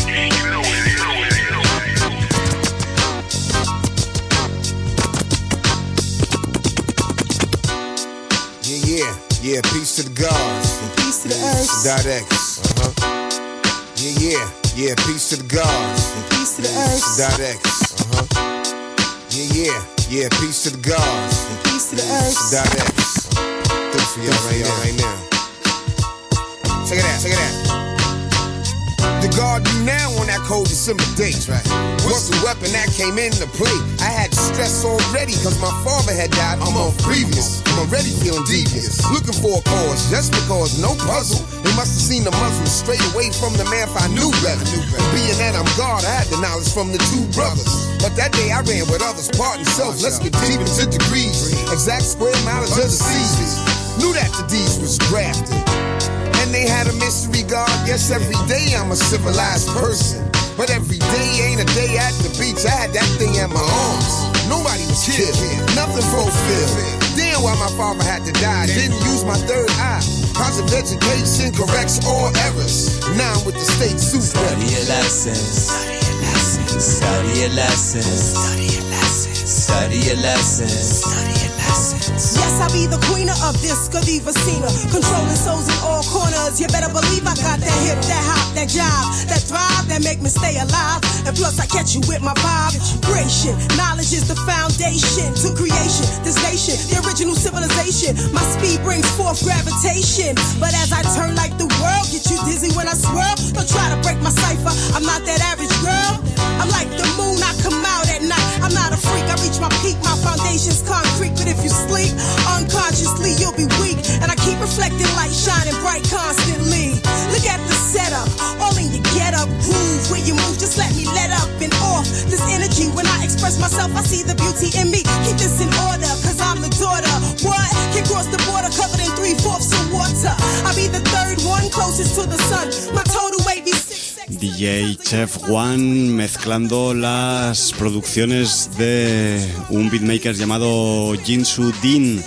Yeah, yeah, peace to the gods. And peace to the earth. Dot X. Uh-huh. Yeah, yeah, yeah, peace to the gods. And peace to the earth. Dot X. Uh-huh. Yeah, yeah, yeah, peace to the gods. And peace to the earth. Dot X. Uh-huh. Good for y'all right, y'all right now. Check it out, check it out. The guard you now on that cold December date. Right. What's the weapon that came into play? I had stress already cause my father had died a month previous. I'm already feeling devious. Looking for a cause just because no puzzle. They must have seen the Muslims straight away from the math I knew better. Being that I'm God, I had the knowledge from the two brothers. But that day I ran with others, part and self. Let's get deep into degrees. Exact square mileage of the seasons. Knew that the deeds was grafted. And they had a mystery God. Yes, every day I'm a civilized person. But every day ain't a day at the beach. I had that thing in my arms. Nobody was killed. Nothing fulfilled. Damn why my father had to die. Didn't use my third eye. Positive education corrects all errors. Now I'm with the state super. Study your lessons. Study your lessons. Study your lessons. Study your lessons. Study your lessons. Yes, I be the queen of this Godiva Cena. Controlling souls in all corners. You better believe I got that hip, that hop, that job, that thrive, that make me stay alive. And plus I catch you with my vibe. Creation, knowledge is the foundation to creation. This nation, the original civilization. My speed brings forth gravitation. But as I turn like the world, get you dizzy when I swirl. Don't try to break my cipher. I'm not that average girl. I'm like the moon, I come out at night. I'm not a freak, I reach my peak. My foundation's concrete, but if you sleep unconsciously, you'll be weak. And I keep reflecting light shining bright constantly. Look at the setup, all in your get up, groove. When you move, just let me let up and off this energy. When I express myself, I see the beauty in me. Keep this in order, cause I'm the daughter. What? Can cross the border covered in three-fourths of water. I'll be the third one closest to the sun. My total weight be six. D J Chef One mezclando las producciones de un beatmaker llamado Jinsu Dean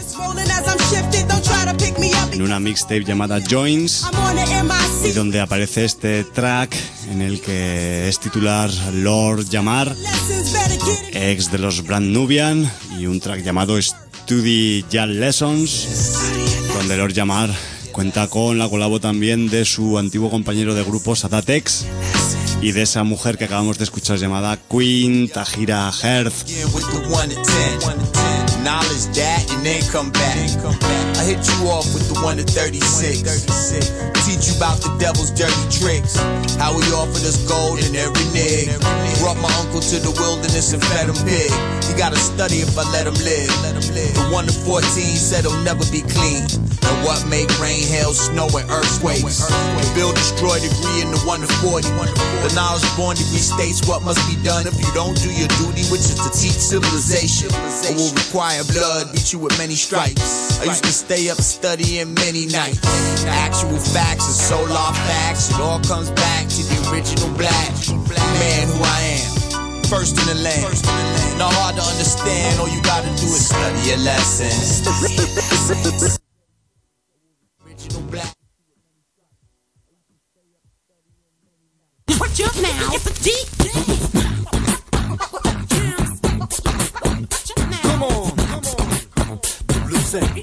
en una mixtape llamada Joins, y donde aparece este track en el que es titular Lord Jamar, ex de los Brand Nubian, y un track llamado Study Jazz Lessons, donde Lord Jamar cuenta con la colabo también de su antiguo compañero de grupo Sadat X y de esa mujer que acabamos de escuchar llamada Queen Tahira Herz. Knowledge that and then come back. I hit you off with the one to thirty-six. Teach you about the devil's dirty tricks. How he offered us gold in every nig. Brought my uncle to the wilderness and fed him pig. He gotta study if I let him live. The one to fourteen said he'll never be clean. And what make rain, hail, snow, and earthquakes? The Bill destroy degree in the one to forty. The knowledge born degree states what must be done if you don't do your duty, which is to teach civilization. It will require blood, beat you with many stripes. I used to stay up studying many nights. Actual facts and solar facts. It all comes back to the original black man who I am. First in the land. Not hard to understand. All you gotta do is study your lessons. Original black. Put your mouth deep. Come on. That's right,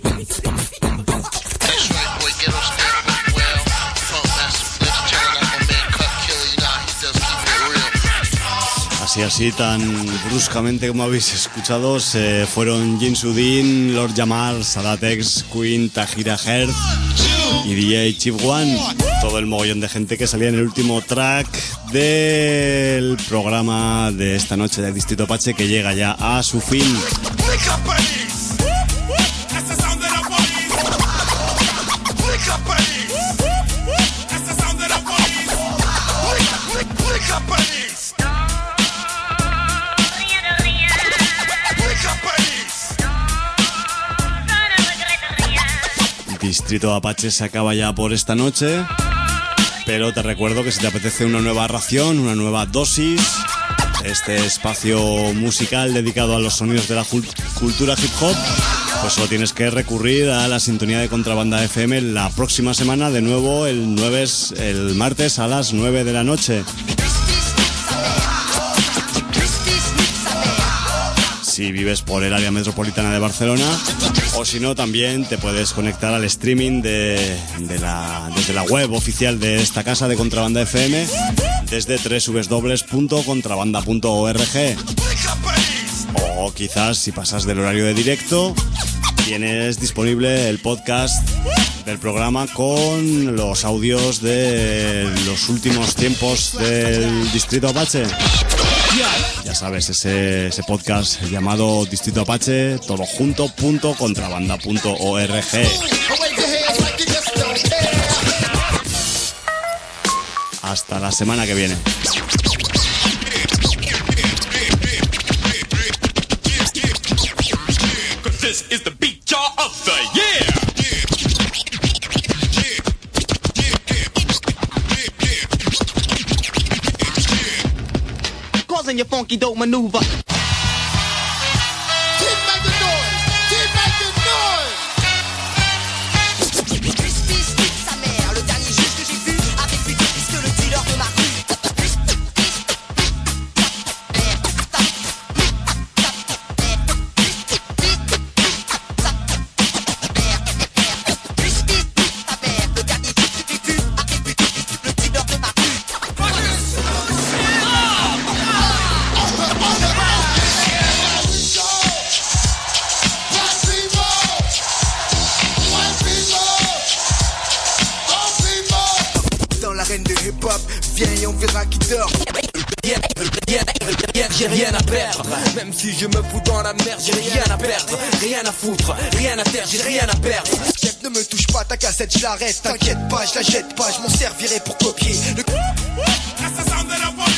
boy, get on stage with well. Funk Master Blitz, turn up my man Cut Killer, you know, he does keep it real. Así, así, tan bruscamente como habéis escuchado, se fueron Jinsu Dean, Lord Jamar, Sadat X, Queen, Tahira Herz y D J Chief One. Todo el mogollón de gente que salía en el último track del programa de esta noche del Distrito Apache, que llega ya a su fin. Distrito Apache se acaba ya por esta noche, pero te recuerdo que si te apetece una nueva ración, una nueva dosis, este espacio musical dedicado a los sonidos de la cultura hip hop, pues solo tienes que recurrir a la sintonía de Contrabanda F M la próxima semana, de nuevo el, nueve, el martes a las nueve de la noche. si vives por el área metropolitana de Barcelona, o si no, también te puedes conectar al streaming de, de la, desde la web oficial de esta casa de Contrabanda F M, desde doble u doble u doble u punto contrabanda punto org. O quizás, si pasas del horario de directo, tienes disponible el podcast del programa con los audios de los últimos tiempos del Distrito Apache. Ya sabes, ese, ese podcast llamado Distrito Apache, todo junto, punto, contrabanda punto org. Hasta la semana que viene. This is the beat jar of the year. Causing your funky dope maneuver. Keep making noise. Keep making noise. Sa mère, le dernier juge que j'ai vu avait plus de fils que le dealer de ma rue. Viens et on verra qui dort. J'ai rien à perdre, même si je me fous dans la merde, j'ai rien à perdre, rien à foutre, rien à faire, j'ai rien à perdre. Chef, ne me touche pas, ta cassette, je la reste, t'inquiète pas, je la jette pas, je m'en servirai pour copier le...